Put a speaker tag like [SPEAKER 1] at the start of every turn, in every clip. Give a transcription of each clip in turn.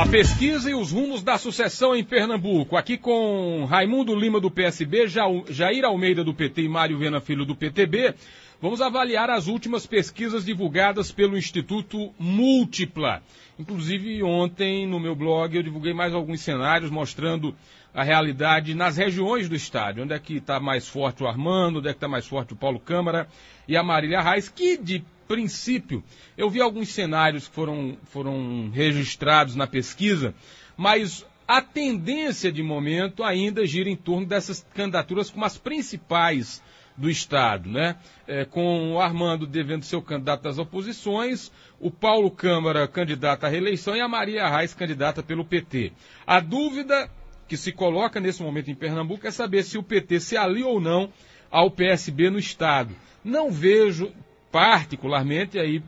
[SPEAKER 1] A pesquisa e os rumos da sucessão em Pernambuco. Aqui com Raimundo Lima do PSB, Jair Almeida do PT e Mário Viana Filho do PTB, vamos avaliar as últimas pesquisas divulgadas pelo Instituto Múltipla. Inclusive ontem no meu blog eu divulguei mais alguns cenários mostrando a realidade nas regiões do estado. Onde é que está mais forte o Armando, onde é que está mais forte o Paulo Câmara e a Marília Reis, que de princípio, eu vi alguns cenários que foram registrados na pesquisa, mas a tendência de momento ainda gira em torno dessas candidaturas como as principais do estado, né? Com o Armando devendo ser o candidato das oposições, o Paulo Câmara candidato à reeleição e a Marília Reis candidata pelo PT. A dúvida que se coloca nesse momento em Pernambuco é saber se o PT se alia ou não ao PSB no estado. Não vejo particularmente, aí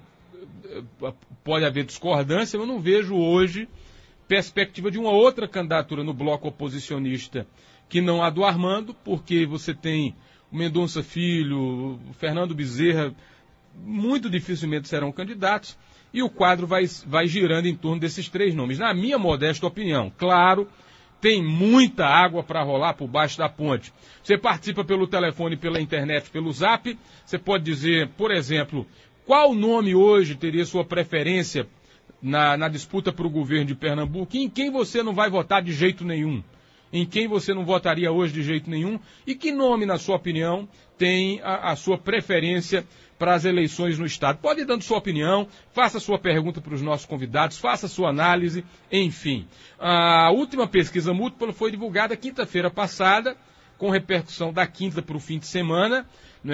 [SPEAKER 1] pode haver discordância, eu não vejo hoje perspectiva de uma outra candidatura no bloco oposicionista que não a do Armando, porque você tem o Mendonça Filho, o Fernando Bezerra, muito dificilmente serão candidatos, e o quadro vai girando em torno desses três nomes. Na minha modesta opinião, claro, tem muita água para rolar por baixo da ponte. Você participa pelo telefone, pela internet, pelo zap. Você pode dizer, por exemplo, qual nome hoje teria sua preferência na disputa para o governo de Pernambuco? E em quem você não vai votar de jeito nenhum? Em quem você não votaria hoje de jeito nenhum? E que nome, na sua opinião, tem a sua preferência para as eleições no estado? Pode ir dando sua opinião, faça sua pergunta para os nossos convidados, faça sua análise, enfim. A última pesquisa múltipla foi divulgada quinta-feira passada, com repercussão da quinta para o fim de semana,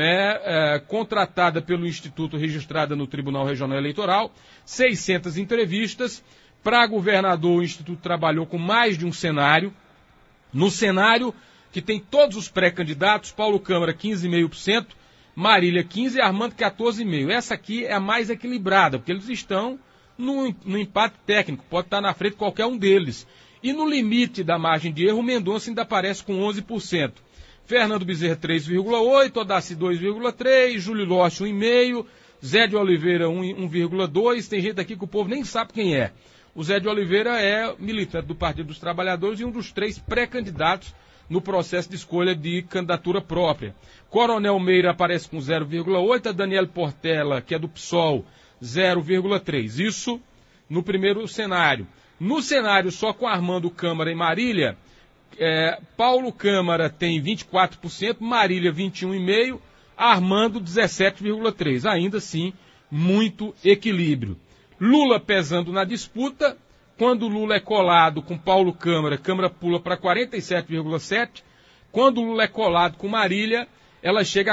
[SPEAKER 1] né, contratada pelo Instituto, registrada no Tribunal Regional Eleitoral, 600 entrevistas. Para governador, o Instituto trabalhou com mais de um cenário. No cenário que tem todos os pré-candidatos, Paulo Câmara 15,5%, Marília 15% e Armando 14,5%. Essa aqui é a mais equilibrada, porque eles estão no empate técnico, pode estar na frente qualquer um deles. E no limite da margem de erro, o Mendonça ainda aparece com 11%. Fernando Bezerra 3,8%, Odaci 2,3%, Júlio Lócio 1,5%, Zé de Oliveira 1,2%. Tem gente aqui que o povo nem sabe quem é. O Zé de Oliveira é militante do Partido dos Trabalhadores e um dos 3 pré-candidatos no processo de escolha de candidatura própria. Coronel Meira aparece com 0,8%, a Daniela Portela, que é do PSOL, 0,3%. Isso no primeiro cenário. No cenário só com Armando Câmara e Marília, Paulo Câmara tem 24%, Marília 21,5%, Armando 17,3%. Ainda assim, muito equilíbrio. Lula pesando na disputa. Quando Lula é colado com Paulo Câmara, Câmara pula para 47,7%. Quando Lula é colado com Marília, ela chega a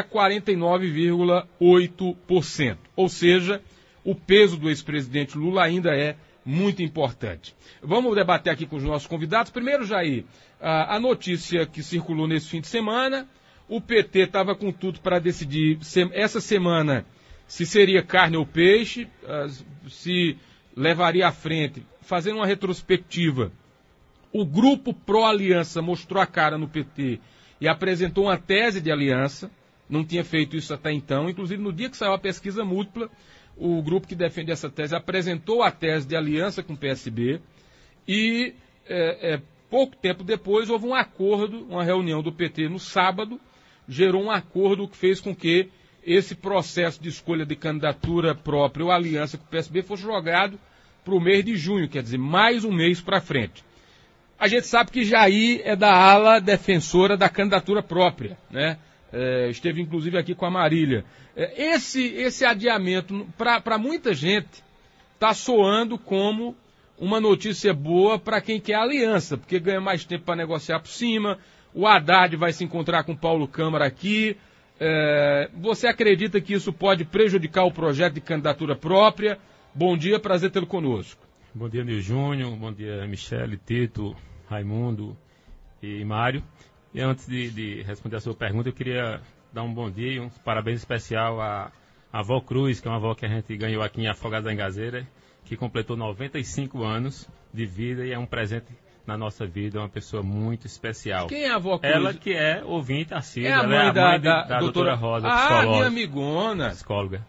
[SPEAKER 1] 49,8%. Ou seja, o peso do ex-presidente Lula ainda é muito importante. Vamos debater aqui com os nossos convidados. Primeiro, Jair, a notícia que circulou nesse fim de semana, o PT estava com tudo para decidir essa semana se seria carne ou peixe, se levaria à frente. Fazendo uma retrospectiva, o grupo pró-aliança mostrou a cara no PT e apresentou uma tese de aliança, não tinha feito isso até então, inclusive no dia que saiu a pesquisa múltipla, o grupo que defende essa tese apresentou a tese de aliança com o PSB e pouco tempo depois houve um acordo, uma reunião do PT no sábado, gerou um acordo que fez com que esse processo de escolha de candidatura própria ou aliança com o PSB fosse jogado para o mês de junho, quer dizer, mais um mês para frente. A gente sabe que Jair é da ala defensora da candidatura própria, né? Esteve inclusive aqui com a Marília. Esse adiamento, para muita gente, está soando como uma notícia boa para quem quer aliança, porque ganha mais tempo para negociar por cima. O Haddad vai se encontrar com o Paulo Câmara aqui. Você acredita que isso pode prejudicar o projeto de candidatura própria? Bom dia, prazer tê-lo conosco.
[SPEAKER 2] Bom dia, Nil Júnior, bom dia, Michele, Tito, Raimundo e Mário. E antes de responder a sua pergunta, eu queria dar um bom dia e um parabéns especial à avó Cruz, que é uma avó que a gente ganhou aqui em Afogados da Engazeira, que completou 95 anos de vida e é um presente na nossa vida, é uma pessoa muito especial.
[SPEAKER 1] Quem é a avó Cruz?
[SPEAKER 2] Ela que é ouvinte assídua,
[SPEAKER 1] é a mãe,
[SPEAKER 2] ela é a mãe
[SPEAKER 1] da
[SPEAKER 2] doutora Rosa, psicóloga.
[SPEAKER 1] Ah, minha amigona.
[SPEAKER 2] Psicóloga.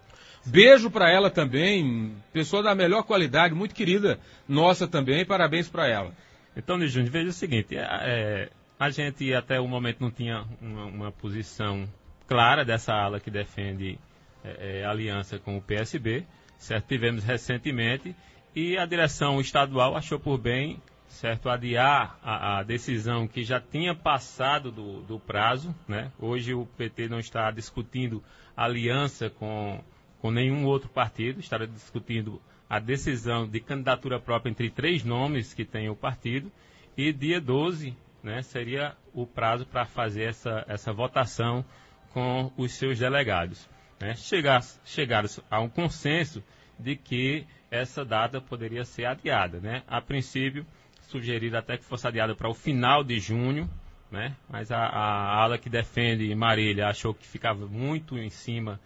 [SPEAKER 1] Beijo para ela também, pessoa da melhor qualidade, muito querida nossa também, parabéns para ela.
[SPEAKER 2] Então, Júnior, veja o seguinte, a gente até o momento não tinha uma posição clara dessa ala que defende aliança com o PSB, certo? Tivemos recentemente e a direção estadual achou por bem, certo, adiar a decisão que já tinha passado do prazo, né? Hoje o PT não está discutindo aliança com nenhum outro partido, está discutindo a decisão de candidatura própria entre 3 nomes que tem o partido, e dia 12, né, seria o prazo para fazer essa votação com os seus delegados. Né? Chegaram a um consenso de que essa data poderia ser adiada. Né? A princípio, sugerido até que fosse adiada para o final de junho, né? Mas a ala que defende Marília achou que ficava muito em cima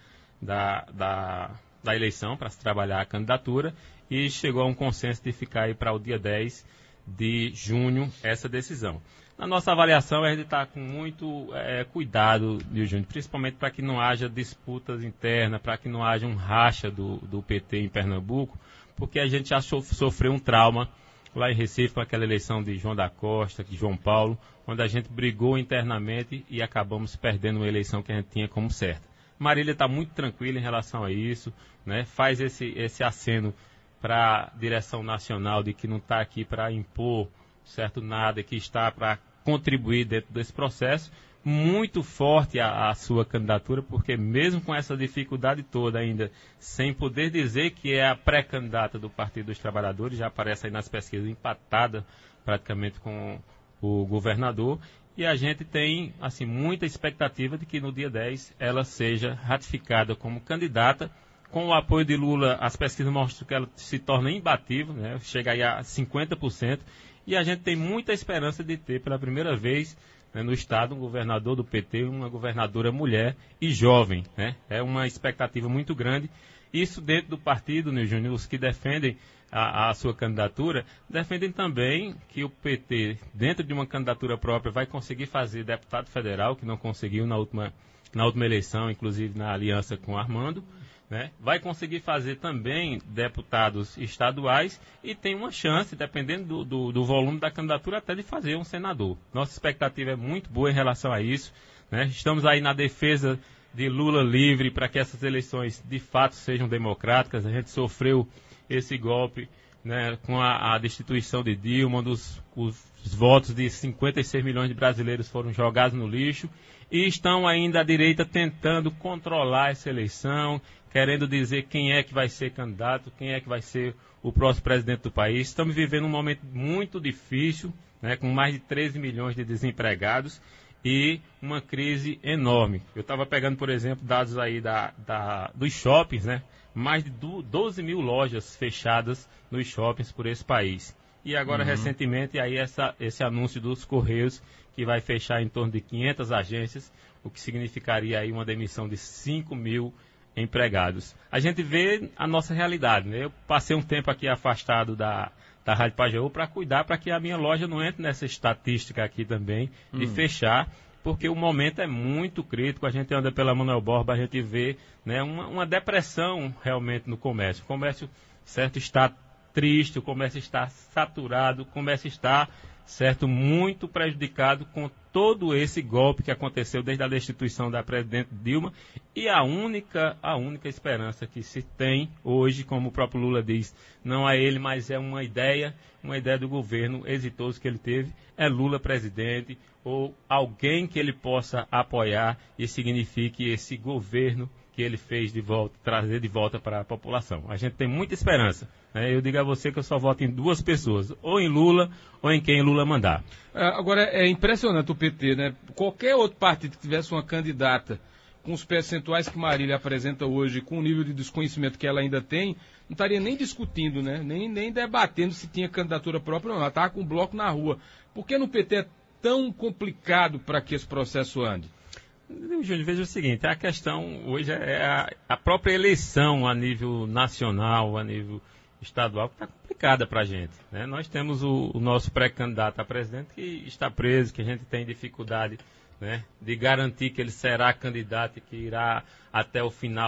[SPEAKER 2] da eleição para se trabalhar a candidatura e chegou a um consenso de ficar aí para o dia 10 de junho essa decisão. Na nossa avaliação, a gente está com muito cuidado, Júnior, principalmente para que não haja disputas internas, para que não haja um racha do PT em Pernambuco, porque a gente já sofreu um trauma lá em Recife com aquela eleição de João da Costa, de João Paulo, onde a gente brigou internamente e acabamos perdendo uma eleição que a gente tinha como certa. Marília está muito tranquila em relação a isso, né? Faz esse aceno para a direção nacional de que não está aqui para impor certo nada, que está para contribuir dentro desse processo. Muito forte a sua candidatura, porque mesmo com essa dificuldade toda ainda, sem poder dizer que é a pré-candidata do Partido dos Trabalhadores, já aparece aí nas pesquisas empatada praticamente com o governador, e a gente tem assim muita expectativa de que no dia 10 ela seja ratificada como candidata. Com o apoio de Lula, as pesquisas mostram que ela se torna imbatível, né? Chega aí a 50%, e a gente tem muita esperança de ter pela primeira vez, né, no estado um governador do PT, uma governadora mulher e jovem, né? É uma expectativa muito grande. Isso dentro do partido, né, Júnior, os que defendem a sua candidatura, defendem também que o PT, dentro de uma candidatura própria, vai conseguir fazer deputado federal, que não conseguiu na última eleição, inclusive na aliança com Armando, né? Vai conseguir fazer também deputados estaduais e tem uma chance, dependendo do volume da candidatura, até de fazer um senador. Nossa expectativa é muito boa em relação a isso, né? Estamos aí na defesa de Lula livre para que essas eleições de fato sejam democráticas. A gente sofreu esse golpe, né, com a destituição de Dilma, onde os votos de 56 milhões de brasileiros foram jogados no lixo, e estão ainda à direita tentando controlar essa eleição, querendo dizer quem é que vai ser candidato, quem é que vai ser o próximo presidente do país. Estamos vivendo um momento muito difícil, né, com mais de 13 milhões de desempregados e uma crise enorme. Eu estava pegando, por exemplo, dados aí dos shoppings, né? Mais de 12 mil lojas fechadas nos shoppings por esse país. E agora, recentemente, aí esse anúncio dos Correios, que vai fechar em torno de 500 agências, o que significaria aí uma demissão de 5 mil empregados. A gente vê a nossa realidade, né? Eu passei um tempo aqui afastado da Rádio Pajeú para cuidar para que a minha loja não entre nessa estatística aqui também de fechar, porque o momento é muito crítico. A gente anda pela Manuel Borba, a gente vê, né, uma depressão realmente no comércio. O comércio, certo, está triste, o comércio está saturado, o comércio está, certo, muito prejudicado com todo esse golpe que aconteceu desde a destituição da presidente Dilma, e a única esperança que se tem hoje, como o próprio Lula diz, não é ele, mas é uma ideia do governo exitoso que ele teve, é Lula presidente, ou alguém que ele possa apoiar e signifique esse governo que ele fez de volta, trazer de volta para a população. A gente tem muita esperança, né? Eu digo a você que eu só voto em 2 pessoas, ou em Lula, ou em quem Lula mandar.
[SPEAKER 1] Agora, é impressionante o PT, né? Qualquer outro partido que tivesse uma candidata com os percentuais que Marília apresenta hoje, com o nível de desconhecimento que ela ainda tem, não estaria nem discutindo, né? Nem debatendo se tinha candidatura própria ou não. Ela estava com o bloco na rua. Por que no PT é tão complicado para que esse processo ande?
[SPEAKER 2] Júnior, veja o seguinte, a questão hoje é a própria eleição a nível nacional, a nível estadual, que está complicada para a gente, né? Nós temos o nosso pré-candidato a presidente que está preso, que a gente tem dificuldade, né, de garantir que ele será candidato e que irá até o final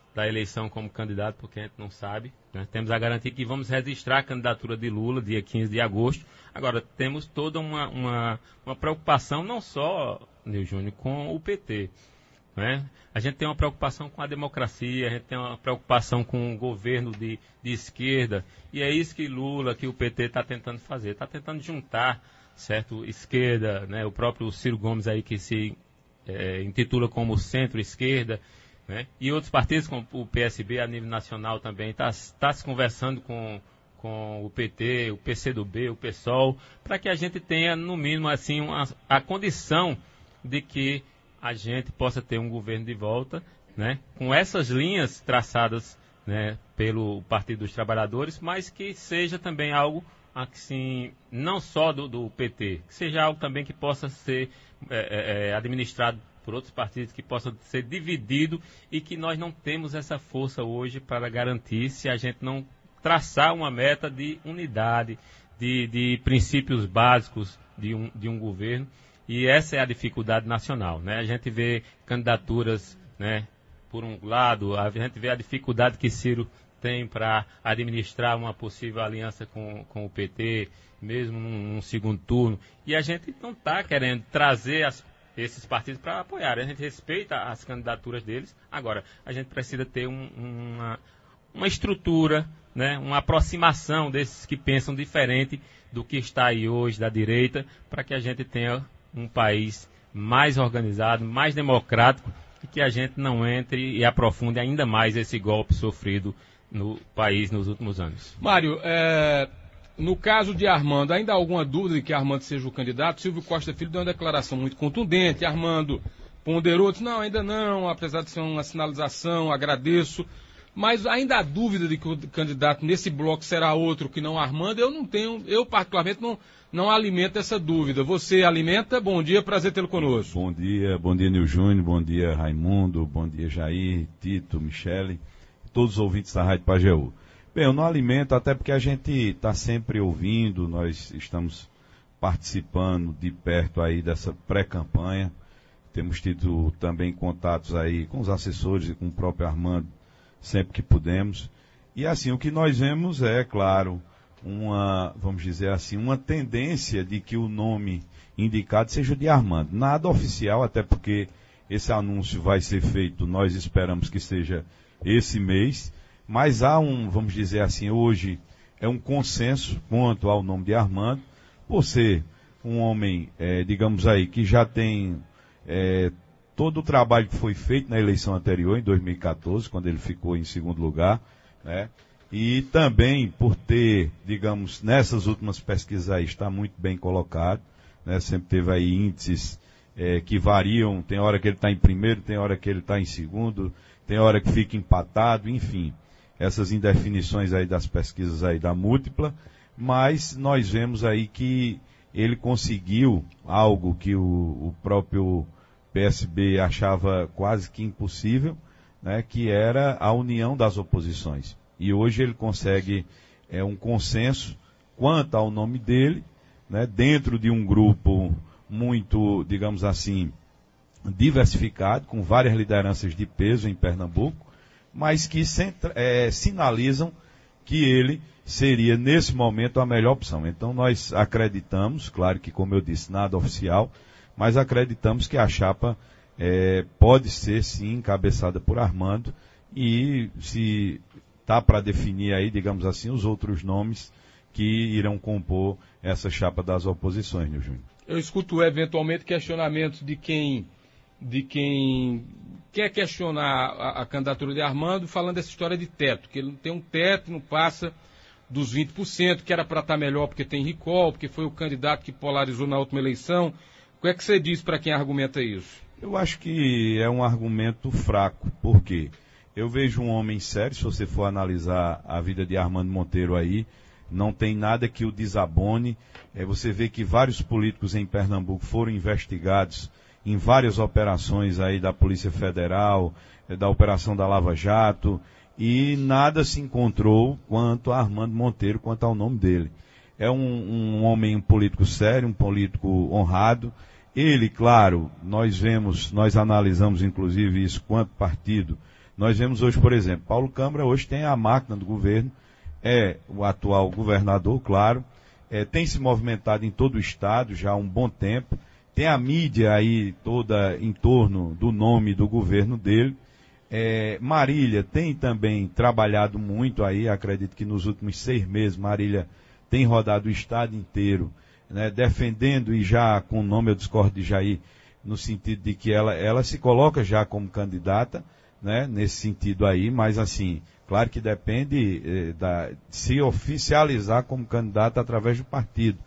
[SPEAKER 2] da eleição como candidato, porque a gente não sabe, né? Temos a garantia que vamos registrar a candidatura de Lula dia 15 de agosto. Agora, temos toda uma preocupação, não só, Nil Júnior, com o PT, né? A gente tem uma preocupação com a democracia, a gente tem uma preocupação com o governo de esquerda, e é isso que Lula, que o PT está tentando fazer, está tentando juntar, certo, esquerda, né? O próprio Ciro Gomes aí que se intitula como centro-esquerda, né? E outros partidos, como o PSB a nível nacional também, está se conversando com o PT, o PCdoB, o PSOL, para que a gente tenha, no mínimo, assim, a condição de que a gente possa ter um governo de volta, né? Com essas linhas traçadas, né, pelo Partido dos Trabalhadores, mas que seja também algo, assim, não só do PT, que seja algo também que possa ser administrado por outros partidos, que possa ser dividido, e que nós não temos essa força hoje para garantir, se a gente não traçar uma meta de unidade, de princípios básicos de um governo, e essa é a dificuldade nacional, né? A gente vê candidaturas, né, por um lado, a gente vê a dificuldade que Ciro tem para administrar uma possível aliança com o PT, mesmo num segundo turno, e a gente não está querendo trazer esses partidos para apoiar. A gente respeita as candidaturas deles. Agora, a gente precisa ter uma estrutura, né, uma aproximação desses que pensam diferente do que está aí hoje da direita, para que a gente tenha um país mais organizado, mais democrático, e que a gente não entre e aprofunde ainda mais esse golpe sofrido no país nos últimos anos.
[SPEAKER 1] Mário, no caso de Armando, ainda há alguma dúvida de que Armando seja o candidato? Silvio Costa Filho deu uma declaração muito contundente, Armando ponderou, disse, não, ainda não, apesar de ser uma sinalização, agradeço, mas ainda há dúvida de que o candidato nesse bloco será outro que não Armando? Eu particularmente não alimento essa dúvida. Você alimenta? Bom dia, prazer tê-lo conosco.
[SPEAKER 3] Bom dia Nil Júnior, bom dia Raimundo, bom dia Jair, Tito, Michele, todos os ouvintes da Rádio Pajeú. Bem, eu não alimento, até porque a gente está sempre ouvindo, nós estamos participando de perto aí dessa pré-campanha, temos tido também contatos aí com os assessores e com o próprio Armando, sempre que pudemos, e assim, o que nós vemos é, claro, vamos dizer assim, uma tendência de que o nome indicado seja de Armando. Nada oficial, até porque esse anúncio vai ser feito, nós esperamos que seja esse mês, mas há vamos dizer assim, hoje é um consenso quanto ao nome de Armando, por ser um homem, digamos aí, que já tem todo o trabalho que foi feito na eleição anterior, em 2014, quando ele ficou em segundo lugar, né? E também por ter, digamos, nessas últimas pesquisas aí, está muito bem colocado, né? Sempre teve aí índices que variam, tem hora que ele está em primeiro, tem hora que ele está em segundo, tem hora que fica empatado, enfim, essas indefinições aí das pesquisas aí da múltipla, mas nós vemos aí que ele conseguiu algo que o próprio PSB achava quase que impossível, né, que era a união das oposições. E hoje ele consegue um consenso quanto ao nome dele, né, dentro de um grupo muito, digamos assim, diversificado, com várias lideranças de peso em Pernambuco, mas que sinalizam que ele seria, nesse momento, a melhor opção. Então nós acreditamos, claro que, como eu disse, nada oficial, mas acreditamos que a chapa pode ser, sim, encabeçada por Armando, e se está para definir aí, digamos assim, os outros nomes que irão compor essa chapa das oposições, Nil Júnior.
[SPEAKER 1] Eu escuto eventualmente questionamentos de quem quer questionar a candidatura de Armando, falando dessa história de teto, que ele não tem um teto, não passa dos 20%, que era para estar melhor porque tem recall, porque foi o candidato que polarizou na última eleição. O que é que você diz para quem argumenta isso?
[SPEAKER 3] Eu acho que é um argumento fraco, porque eu vejo um homem sério, se você for analisar a vida de Armando Monteiro aí, não tem nada que o desabone. Você vê que vários políticos em Pernambuco foram investigados em várias operações aí da Polícia Federal, da Operação da Lava Jato, e nada se encontrou quanto a Armando Monteiro, quanto ao nome dele. É um homem, um político sério, um político honrado. Ele, claro, nós analisamos inclusive isso quanto partido, Nós vemos hoje, por exemplo, Paulo Câmara hoje tem a máquina do governo, é o atual governador, claro, tem se movimentado em todo o estado já há um bom tempo, tem a mídia aí toda em torno do nome do governo dele. Marília tem também trabalhado muito aí, acredito que nos últimos 6 meses Marília tem rodado o estado inteiro, né, defendendo, e já com o nome eu discordo de Jair, no sentido de que ela se coloca já como candidata, né, nesse sentido aí, mas assim, claro que depende de se oficializar como candidata através do partido,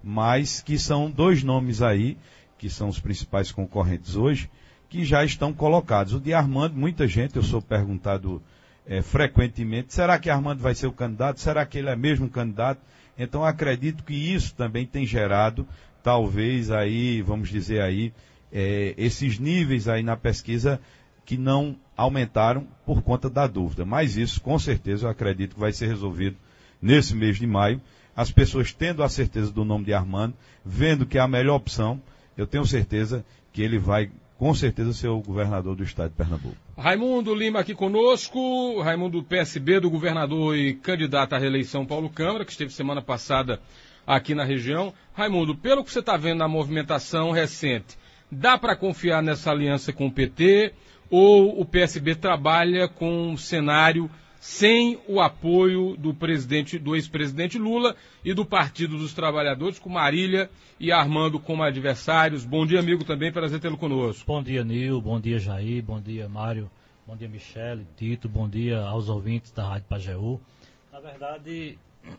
[SPEAKER 3] mas que são 2 nomes aí, que são os principais concorrentes hoje, que já estão colocados. O de Armando, muita gente, eu sou perguntado frequentemente, será que Armando vai ser o candidato? Será que ele é mesmo candidato? Então acredito que isso também tem gerado, talvez aí, vamos dizer aí, esses níveis aí na pesquisa que não aumentaram por conta da dúvida. Mas isso, com certeza, eu acredito que vai ser resolvido nesse mês de maio. As pessoas tendo a certeza do nome de Armando, vendo que é a melhor opção, eu tenho certeza que ele vai, com certeza, ser o governador do estado de Pernambuco.
[SPEAKER 1] Raimundo Lima aqui conosco, Raimundo do PSB, do governador e candidato à reeleição Paulo Câmara, que esteve semana passada aqui na região. Raimundo, pelo que você está vendo na movimentação recente, dá para confiar nessa aliança com o PT ou o PSB trabalha com um cenário sem o apoio do ex-presidente Lula e do Partido dos Trabalhadores, com Marília e Armando como adversários? Bom dia, amigo, também, prazer tê-lo conosco.
[SPEAKER 4] Bom dia, Nil, bom dia, Jair, bom dia, Mário, bom dia, Michele, Tito, bom dia aos ouvintes da Rádio Pajeú. Na verdade,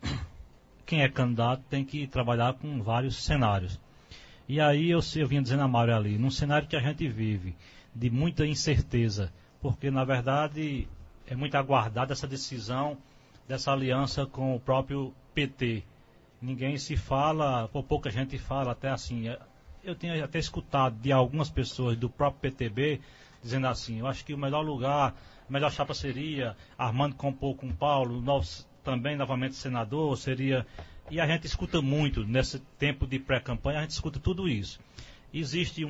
[SPEAKER 4] quem é candidato tem que trabalhar com vários cenários. E aí eu vinha dizendo a Mário ali, num cenário que a gente vive, de muita incerteza, porque na verdade é muito aguardada essa decisão dessa aliança com o próprio PT. Ninguém se fala, ou pouca gente fala, até assim, eu tenho até escutado de algumas pessoas do próprio PTB dizendo assim, eu acho que o melhor lugar, a melhor chapa seria Armando compor com Paulo, também novamente senador, seria... E a gente escuta muito, nesse tempo de pré-campanha, a gente escuta tudo isso. Existe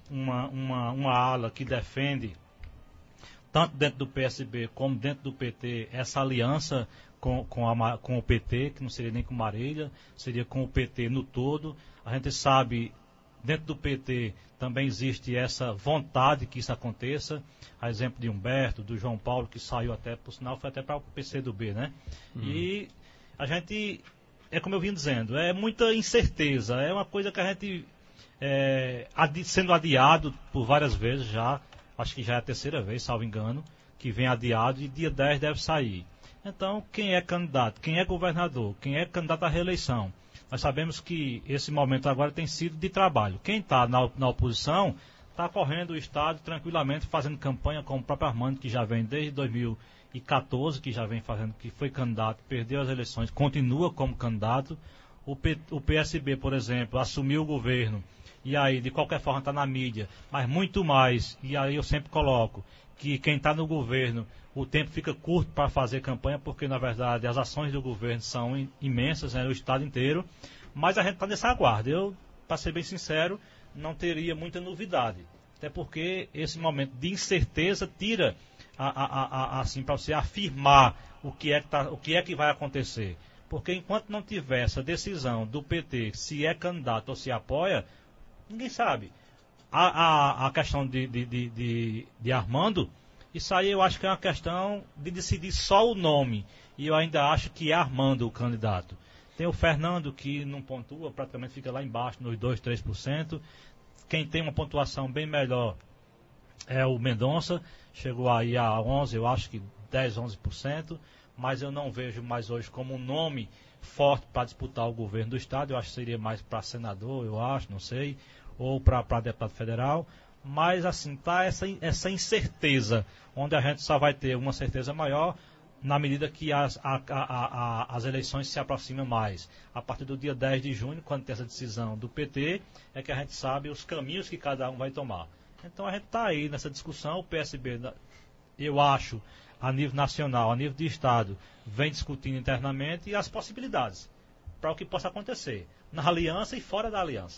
[SPEAKER 4] uma ala que defende, tanto dentro do PSB como dentro do PT, essa aliança com o PT, que não seria nem com Marília, seria com o PT no todo. A gente sabe, dentro do PT também existe essa vontade que isso aconteça, a exemplo de Humberto, do João Paulo, que saiu até, por sinal, foi até para o PCdoB, né? E a gente... É como eu vim dizendo, é muita incerteza, é uma coisa que a gente, sendo adiado por várias vezes já, acho que já é a 3ª vez, salvo engano, que vem adiado e dia 10 deve sair. Então, quem é candidato, quem é governador, quem é candidato à reeleição, nós sabemos que esse momento agora tem sido de trabalho. Quem está na oposição está correndo o estado tranquilamente, fazendo campanha com o próprio Armando, que já vem desde 2014, que já vem fazendo, que foi candidato, perdeu as eleições, continua como candidato. O PSB, por exemplo, assumiu o governo, e aí, de qualquer forma, está na mídia, mas muito mais, e aí eu sempre coloco, que quem está no governo, o tempo fica curto para fazer campanha, porque, na verdade, as ações do governo são imensas, né, no estado inteiro, mas a gente está nessa aguarda. Eu, para ser bem sincero, não teria muita novidade, até porque esse momento de incerteza tira... assim, para você afirmar o que é que vai acontecer. Porque enquanto não tiver essa decisão do PT, se é candidato ou se apoia, ninguém sabe. A questão de Armando, isso aí eu acho que é uma questão de decidir só o nome. E eu ainda acho que é Armando o candidato. Tem o Fernando, que não pontua, praticamente fica lá embaixo, nos 2%, 3%. Quem tem uma pontuação bem melhor é o Mendonça, chegou aí a 11%, eu acho que 10%, 11%, mas eu não vejo mais hoje como um nome forte para disputar o governo do estado. Eu acho que seria mais para senador, eu acho, não sei, ou para deputado federal, mas assim, tá essa incerteza, onde a gente só vai ter uma certeza maior na medida que as eleições se aproximam mais. A partir do dia 10 de junho, quando tem essa decisão do PT, é que a gente sabe os caminhos que cada um vai tomar. Então a gente está aí nessa discussão, o PSB, eu acho, a nível nacional, a nível de estado, vem discutindo internamente e as possibilidades para o que possa acontecer, na aliança e fora da aliança.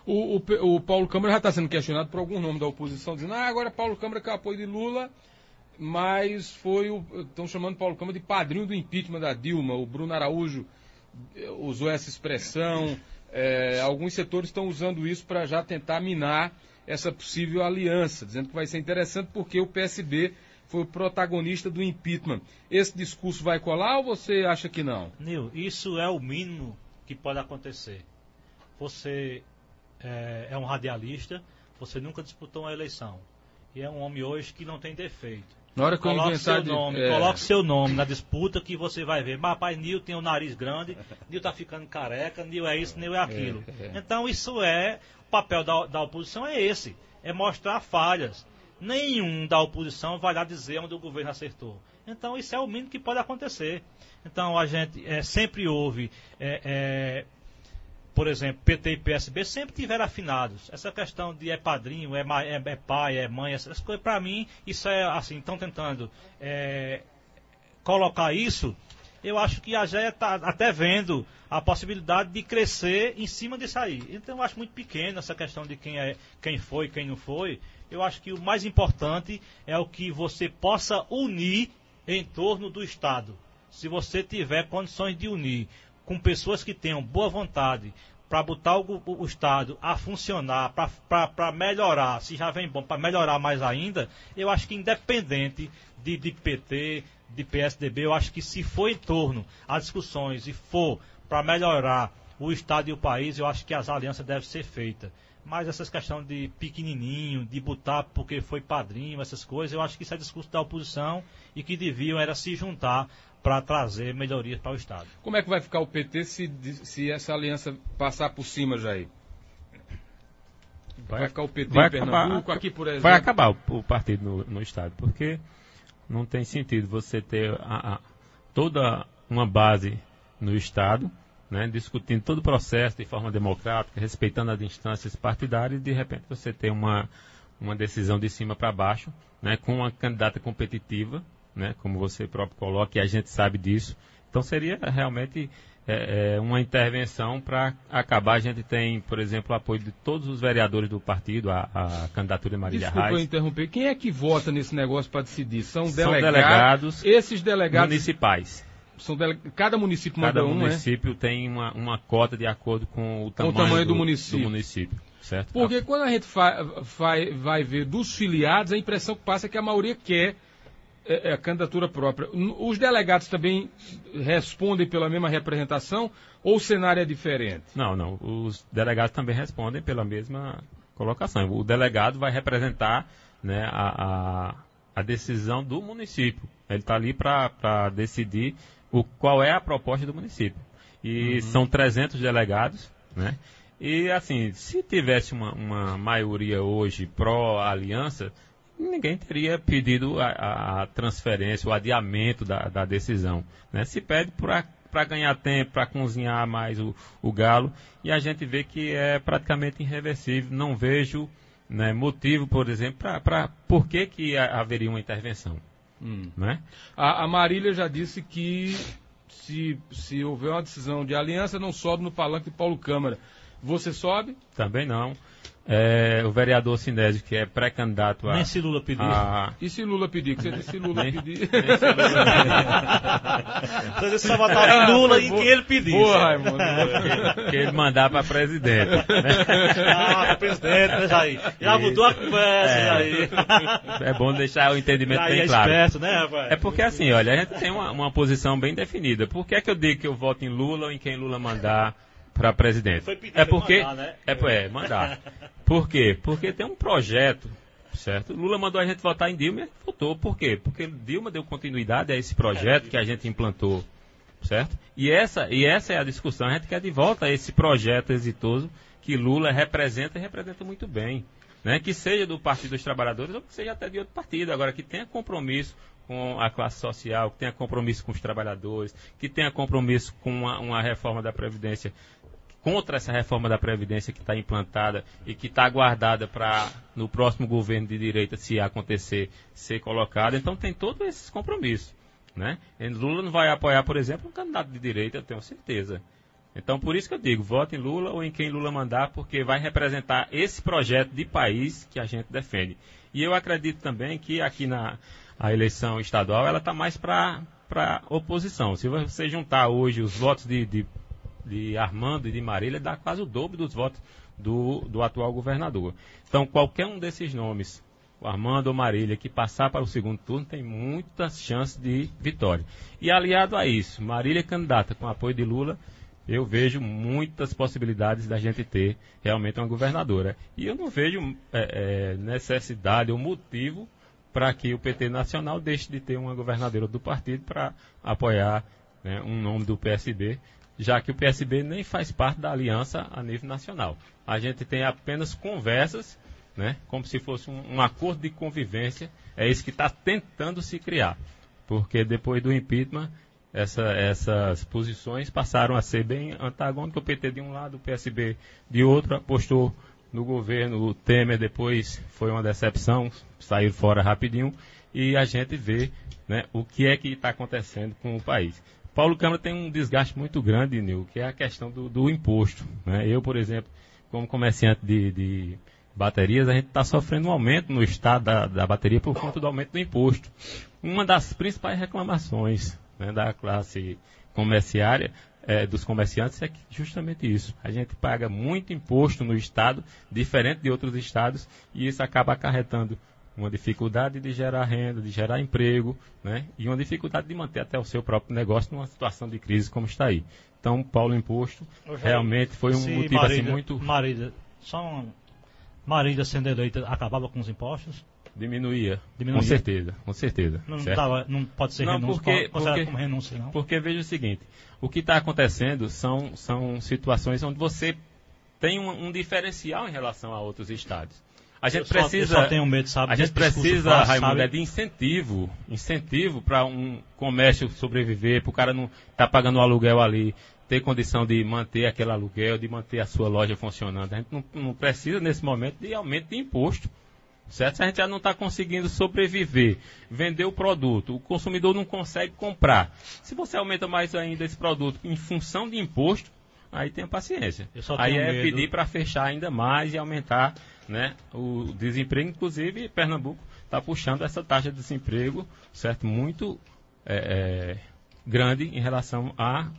[SPEAKER 1] O Paulo Câmara já está sendo questionado por algum nome da oposição, dizendo, agora Paulo Câmara com o apoio de Lula mas estão chamando Paulo Câmara de padrinho do impeachment da Dilma. O Bruno Araújo usou essa expressão. Alguns setores estão usando isso para já tentar minar essa possível aliança, dizendo que vai ser interessante porque o PSB foi o protagonista do impeachment. Esse discurso vai colar ou você acha que não?
[SPEAKER 4] Nil, isso é o mínimo que pode acontecer. Você é um radialista, você nunca disputou uma eleição. E é um homem hoje que não tem defeito.
[SPEAKER 1] Na hora que eu inventar
[SPEAKER 4] coloque seu nome na disputa que você vai ver. Mas, rapaz, Nil tem o nariz grande, Nil tá ficando careca, Nil é isso, Nil é aquilo. Então isso o papel da oposição é esse, é mostrar falhas. Nenhum da oposição vai lá dizer onde o governo acertou. Então isso é o mínimo que pode acontecer. Então a gente sempre houve, por exemplo, PT e PSB sempre tiveram afinados. Essa questão de padrinho, é pai, é mãe, essas coisas, para mim, isso é assim, estão tentando colocar isso. Eu acho que a GE está até vendo a possibilidade de crescer em cima disso aí. Então eu acho muito pequeno essa questão de quem foi e quem não foi. Eu acho que o mais importante é o que você possa unir em torno do Estado. Se você tiver condições de unir com pessoas que tenham boa vontade para botar o Estado a funcionar, para melhorar, se já vem bom, para melhorar mais ainda, eu acho que independente de PT, de PSDB, eu acho que se for em torno a discussões e for para melhorar o Estado e o país, eu acho que as alianças devem ser feitas. Mas essas questões de pequenininho, de botar porque foi padrinho, essas coisas, eu acho que isso é discurso da oposição e que deviam era se juntar para trazer melhorias para o Estado.
[SPEAKER 1] Como é que vai ficar o PT se essa aliança passar por cima, Jair? Vai ficar o PT em Pernambuco, aqui por exemplo?
[SPEAKER 2] Vai acabar o partido no Estado, porque não tem sentido você ter toda uma base no Estado, né, discutindo todo o processo de forma democrática, respeitando as instâncias partidárias, e de repente você tem uma decisão de cima para baixo, né, com uma candidata competitiva, né, como você próprio coloca, e a gente sabe disso. Então seria realmente uma intervenção para acabar. A gente tem, por exemplo, o apoio de todos os vereadores do partido, a candidatura de Marília Reis.
[SPEAKER 1] Desculpa eu interromper. Quem é que vota nesse negócio para decidir? São
[SPEAKER 2] delegados.
[SPEAKER 1] Esses delegados
[SPEAKER 2] municipais.
[SPEAKER 1] Cada município manda
[SPEAKER 2] Cada município tem uma cota de acordo com o tamanho
[SPEAKER 1] do município.
[SPEAKER 2] Certo?
[SPEAKER 1] Porque quando a gente vai ver dos filiados, a impressão que passa é que a maioria quer a candidatura própria. Os delegados também respondem pela mesma representação ou o cenário é diferente?
[SPEAKER 2] Não. Os delegados também respondem pela mesma colocação. O delegado vai representar, né, a decisão do município. Ele está ali para decidir qual é a proposta do município. E são 300 delegados, né? E assim, se tivesse uma maioria hoje pró-aliança, ninguém teria pedido a transferência, o adiamento da decisão, né? Se pede para ganhar tempo, para cozinhar mais o galo, e a gente vê que é praticamente irreversível. Não vejo, né, motivo, por exemplo, por que haveria uma intervenção. Né?
[SPEAKER 1] A Marília já disse que se houver uma decisão de aliança, não sobe no palanque de Paulo Câmara. Você sobe?
[SPEAKER 2] Também não. O vereador Sinésio, que é pré-candidato
[SPEAKER 4] Nem se Lula pedir.
[SPEAKER 1] E se Lula pedir? Que você disse se Lula pedir.
[SPEAKER 4] Você só votar em Lula e quem ele pedir.
[SPEAKER 1] Boa, Raimundo.
[SPEAKER 2] Que ele mandar para presidente. Né?
[SPEAKER 4] Para presidente, né, Jair? Já mudou a conversa, Jair.
[SPEAKER 2] É bom deixar o entendimento
[SPEAKER 4] Jair
[SPEAKER 2] bem claro.
[SPEAKER 4] Esperto, né, rapaz?
[SPEAKER 2] É porque assim, olha, a gente tem uma posição bem definida. Por que é que eu digo que eu voto em Lula ou em quem Lula mandar para presidente?
[SPEAKER 4] É porque
[SPEAKER 2] mandar, né? Mandar. Por quê? Porque tem um projeto, certo? Lula mandou a gente votar em Dilma e a gente votou. Por quê? Porque Dilma deu continuidade a esse projeto que a gente implantou, certo? E essa é a discussão. A gente quer de volta esse projeto exitoso que Lula representa e representa muito bem, né? Que seja do Partido dos Trabalhadores ou que seja até de outro partido. Agora, que tenha compromisso com a classe social, que tenha compromisso com os trabalhadores, que tenha compromisso com uma reforma da Previdência, contra essa reforma da Previdência que está implantada e que está aguardada para, no próximo governo de direita, se acontecer, ser colocada. Então tem todos esses compromissos, né? E Lula não vai apoiar, por exemplo, um candidato de direita, eu tenho certeza. Então por isso que eu digo, vote em Lula ou em quem Lula mandar, porque vai representar esse projeto de país que a gente defende. E eu acredito também que aqui a eleição estadual, ela está mais para oposição. Se você juntar hoje os votos de Armando e de Marília, dá quase o dobro dos votos do atual governador. Então, qualquer um desses nomes, o Armando ou Marília, que passar para o segundo turno, tem muitas chances de vitória. E aliado a isso, Marília candidata com apoio de Lula, eu vejo muitas possibilidades da gente ter realmente uma governadora. E eu não vejo necessidade ou motivo para que o PT Nacional deixe de ter uma governadora do partido para apoiar, né, um nome do PSB, já que o PSB nem faz parte da aliança a nível nacional. A gente tem apenas conversas, né, como se fosse um acordo de convivência, é isso que está tentando se criar. Porque depois do impeachment, essas posições passaram a ser bem antagônicas. O PT de um lado, o PSB de outro, apostou no governo, o Temer depois foi uma decepção, saiu fora rapidinho, e a gente vê, né, o que é que está acontecendo com o país. Paulo Câmara tem um desgaste muito grande, Nil, que é a questão do imposto, né? Eu, por exemplo, como comerciante de baterias, a gente está sofrendo um aumento no estado da bateria por conta do aumento do imposto. Uma das principais reclamações, né, da classe comerciária, dos comerciantes, é justamente isso. A gente paga muito imposto no estado, diferente de outros estados, e isso acaba acarretando uma dificuldade de gerar renda, de gerar emprego, né, e uma dificuldade de manter até o seu próprio negócio numa situação de crise como está aí. Então, Paulo Imposto realmente foi um motivo
[SPEAKER 4] Marília,
[SPEAKER 2] assim muito...
[SPEAKER 4] Marília sendo eleita acabava com os impostos?
[SPEAKER 2] Diminuía. Com certeza.
[SPEAKER 4] Não pode ser considerado como renúncia, não?
[SPEAKER 2] Porque veja o seguinte, o que está acontecendo são situações onde você tem um diferencial em relação a outros estados. A gente precisa, Raimundo, de incentivo para um comércio sobreviver, para o cara não estar pagando o aluguel ali, ter condição de manter aquele aluguel, de manter a sua loja funcionando. A gente não precisa, nesse momento, de aumento de imposto. Certo? Se a gente já não está conseguindo sobreviver, vender o produto, o consumidor não consegue comprar. Se você aumenta mais ainda esse produto em função de imposto, aí tenha paciência. Aí é pedir para fechar ainda mais e aumentar, né, o desemprego. Inclusive, Pernambuco está puxando essa taxa de desemprego, certo, muito grande em relação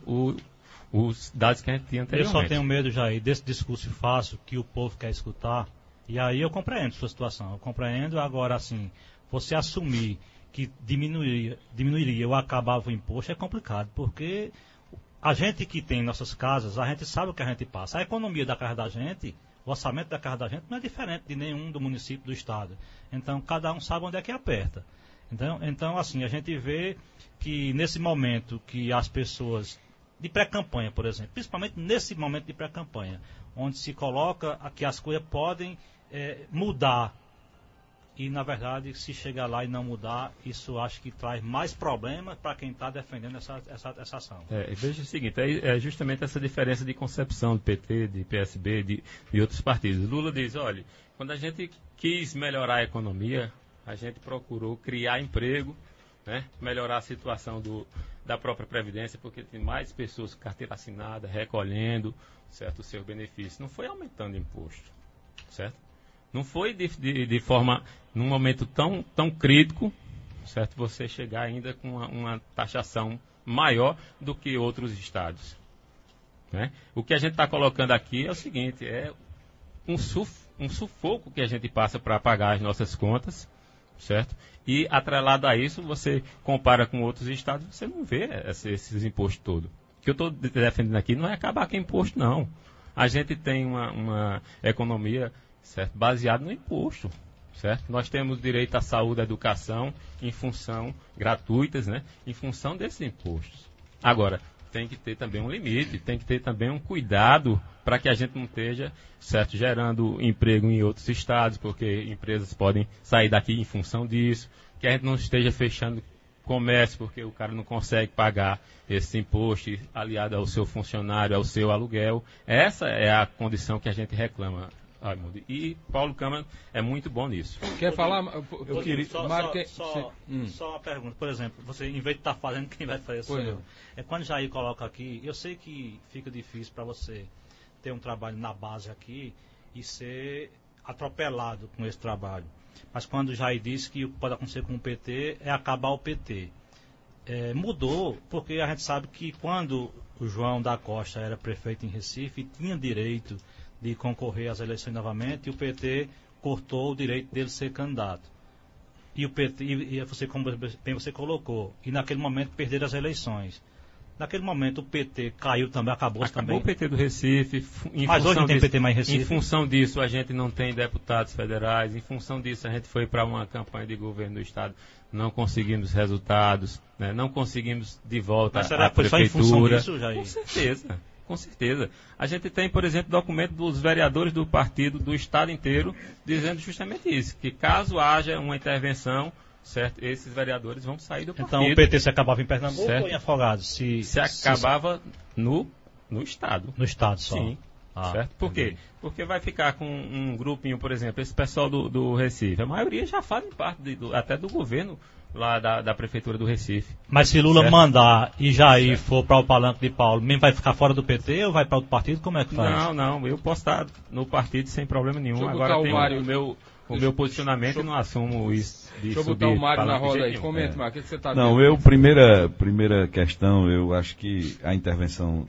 [SPEAKER 2] os dados que a gente tinha anteriormente.
[SPEAKER 4] Eu só tenho medo, Jair, desse discurso fácil que o povo quer escutar. E aí eu compreendo a sua situação. Eu compreendo. Agora, assim, você assumir que diminuiria ou acabava o imposto é complicado, porque a gente que tem nossas casas, a gente sabe o que a gente passa. A economia da casa da gente, o orçamento da casa da gente não é diferente de nenhum do município, do estado. Então, cada um sabe onde é que aperta. Então, assim, a gente vê que nesse momento que as pessoas, de pré-campanha, por exemplo, principalmente nesse momento de pré-campanha, onde se coloca que as coisas podem mudar, e na verdade, se chegar lá e não mudar, isso acho que traz mais problemas para quem está defendendo essa ação.
[SPEAKER 2] Veja o seguinte, é justamente essa diferença de concepção do PT, de PSB, de outros partidos. Lula diz, olha, quando a gente quis melhorar a economia, a gente procurou criar emprego, né, melhorar a situação da própria Previdência, porque tem mais pessoas com carteira assinada, recolhendo, certo, os seus benefícios. Não foi aumentando imposto, certo? Não foi de forma, num momento tão crítico, certo, você chegar ainda com uma taxação maior do que outros estados, né? O que a gente está colocando aqui é o seguinte, é um sufoco que a gente passa para pagar as nossas contas, certo? E atrelado a isso, você compara com outros estados, você não vê esses impostos todos. O que eu estou defendendo aqui não é acabar com imposto, não. A gente tem uma economia, certo, baseada no imposto, certo? Nós temos direito à saúde e à educação em função, gratuitas, né? Em função desses impostos. Agora, tem que ter também um limite, tem que ter também um cuidado para que a gente não esteja, certo, gerando emprego em outros estados, porque empresas podem sair daqui em função disso, que a gente não esteja fechando comércio, porque o cara não consegue pagar esse imposto aliado ao seu funcionário, ao seu aluguel. Essa é a condição que a gente reclama. E Paulo Câmara é muito bom nisso.
[SPEAKER 1] Quer falar?
[SPEAKER 4] Eu queria... Só uma pergunta. Por exemplo, você, em vez de estar fazendo, quem vai fazer sou eu. Quando Jair coloca aqui, eu sei que fica difícil para você ter um trabalho na base aqui e ser atropelado com esse trabalho. Mas quando o Jair disse que o que pode acontecer com o PT é acabar o PT. Mudou, porque a gente sabe que quando o João da Costa era prefeito em Recife, tinha direito de concorrer às eleições novamente, e o PT cortou o direito dele ser candidato. E o PT, e você, como bem você colocou, e naquele momento perderam as eleições. Naquele momento o PT caiu também, acabou também.
[SPEAKER 2] Acabou o PT do Recife.
[SPEAKER 4] Mas hoje não tem PT mais em Recife.
[SPEAKER 2] Em função disso, a gente não tem deputados federais. Em função disso, a gente foi para uma campanha de governo do Estado. Não conseguimos resultados, né? Não conseguimos de volta a prefeitura. Só em função disso, Jair? Com certeza. A gente tem, por exemplo, documento dos vereadores do partido do Estado inteiro dizendo justamente isso, que caso haja uma intervenção, certo, esses vereadores vão sair do partido.
[SPEAKER 4] Então o PT se acabava em Pernambuco, certo, ou em Afogados?
[SPEAKER 2] Se acabava no Estado.
[SPEAKER 4] No Estado só.
[SPEAKER 2] Sim. Certo? Por quê? Porque vai ficar com um grupinho, por exemplo, esse pessoal do Recife. A maioria já fazem parte até do governo lá da Prefeitura do Recife.
[SPEAKER 4] Mas se Lula mandar e Jair for para o Palanque de Paulo, mesmo vai ficar fora do PT ou vai para outro partido? Como é que faz?
[SPEAKER 2] Não, eu posso estar no partido sem problema nenhum. Agora tem o meu posicionamento e não assumo isso.
[SPEAKER 1] Deixa eu botar o Mário na roda aí. Comenta, Mário, o que você está vendo?
[SPEAKER 3] Não, primeira questão, eu acho que a intervenção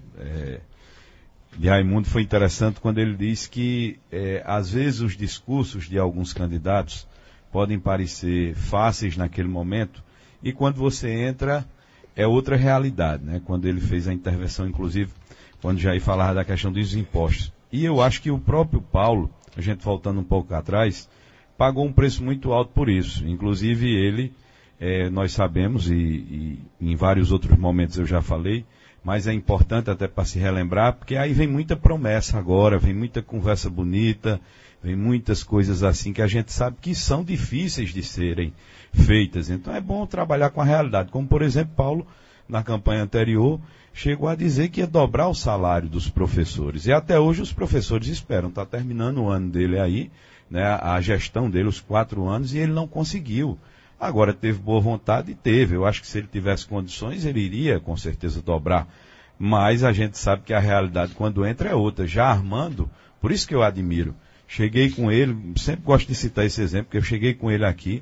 [SPEAKER 3] de Raimundo foi interessante quando ele disse que, às vezes, os discursos de alguns candidatos podem parecer fáceis naquele momento, e quando você entra, é outra realidade, né? Quando ele fez a intervenção, inclusive, quando Jair falava da questão dos impostos. E eu acho que o próprio Paulo, a gente voltando um pouco atrás, pagou um preço muito alto por isso. Inclusive ele, nós sabemos, e em vários outros momentos eu já falei, mas é importante até para se relembrar, porque aí vem muita promessa agora, vem muita conversa bonita, vem muitas coisas assim que a gente sabe que são difíceis de serem feitas. Então é bom trabalhar com a realidade. Como, por exemplo, Paulo, na campanha anterior, chegou a dizer que ia dobrar o salário dos professores. E até hoje os professores esperam. Está terminando o ano dele aí, né, a gestão dele, os 4 anos, e ele não conseguiu. Agora, teve boa vontade? Teve. Eu acho que se ele tivesse condições, ele iria, com certeza, dobrar. Mas a gente sabe que a realidade, quando entra, é outra. Já Armando, por isso que eu admiro. Cheguei com ele, sempre gosto de citar esse exemplo, porque eu cheguei com ele aqui,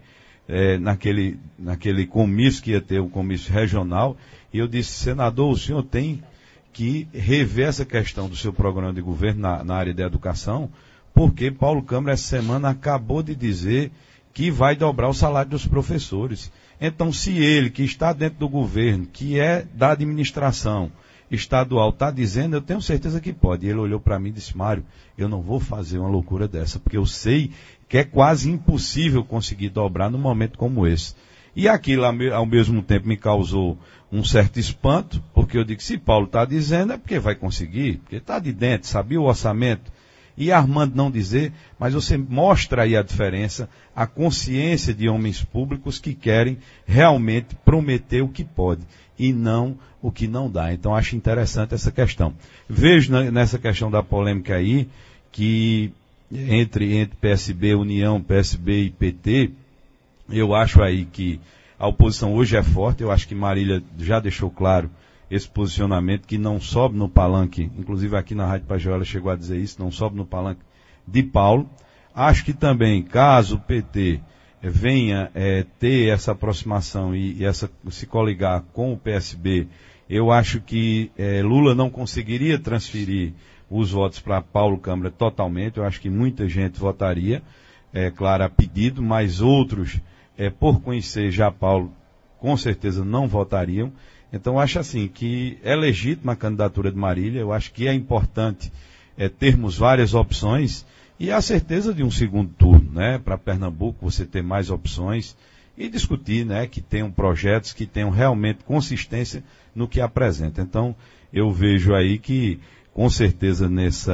[SPEAKER 3] naquele comício que ia ter, o comício regional, e eu disse, senador, o senhor tem que rever essa questão do seu programa de governo na área da educação, porque Paulo Câmara, essa semana, acabou de dizer que vai dobrar o salário dos professores. Então, se ele, que está dentro do governo, que é da administração estadual, está dizendo, eu tenho certeza que pode. E ele olhou para mim e disse, Mário, eu não vou fazer uma loucura dessa, porque eu sei que é quase impossível conseguir dobrar num momento como esse. E aquilo, ao mesmo tempo, me causou um certo espanto, porque eu digo, se Paulo está dizendo, é porque vai conseguir, porque está de dentro, sabia o orçamento. E Armando não dizer, mas você mostra aí a diferença, a consciência de homens públicos que querem realmente prometer o que pode e não o que não dá. Então acho interessante essa questão. Vejo nessa questão da polêmica aí, que entre PSB, União, PSB e PT, eu acho aí que a oposição hoje é forte, eu acho que Marília já deixou claro esse posicionamento, que não sobe no palanque, inclusive aqui na Rádio Pajeú ela chegou a dizer isso, não sobe no palanque de Paulo. Acho que também, caso o PT venha ter essa aproximação e se coligar com o PSB, eu acho que Lula não conseguiria transferir os votos para Paulo Câmara totalmente, eu acho que muita gente votaria, claro, a pedido, mas outros, por conhecer já Paulo, com certeza não votariam. Então, eu acho assim que é legítima a candidatura de Marília, eu acho que é importante termos várias opções e a certeza de um segundo turno, né? Para Pernambuco você ter mais opções e discutir, né? Que tenham projetos que tenham realmente consistência no que apresenta. Então, eu vejo aí que, com certeza,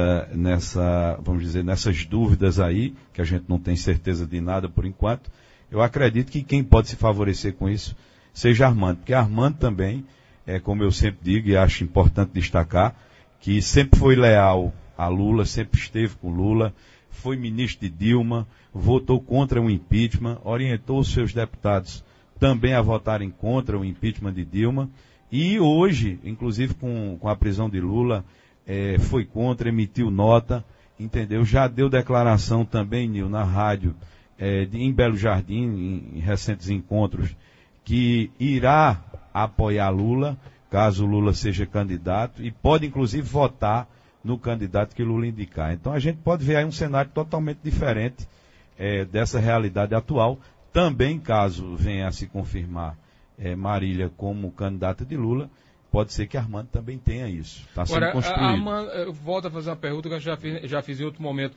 [SPEAKER 3] vamos dizer, nessas dúvidas aí, que a gente não tem certeza de nada por enquanto, eu acredito que quem pode se favorecer com isso seja Armando, porque Armando também, como eu sempre digo e acho importante destacar, que sempre foi leal a Lula, sempre esteve com Lula, foi ministro de Dilma, votou contra o impeachment, orientou os seus deputados também a votarem contra o impeachment de Dilma, e hoje, inclusive com a prisão de Lula, foi contra, emitiu nota, entendeu? Já deu declaração também, Nil, na rádio, em Belo Jardim, em recentes encontros, que irá apoiar Lula, caso Lula seja candidato, e pode inclusive votar no candidato que Lula indicar. Então a gente pode ver aí um cenário totalmente diferente dessa realidade atual. Também, caso venha a se confirmar Marília como candidata de Lula, pode ser que Armando também tenha isso. Está sendo construído.
[SPEAKER 1] Armando, eu volto a fazer uma pergunta que eu já fiz em outro momento.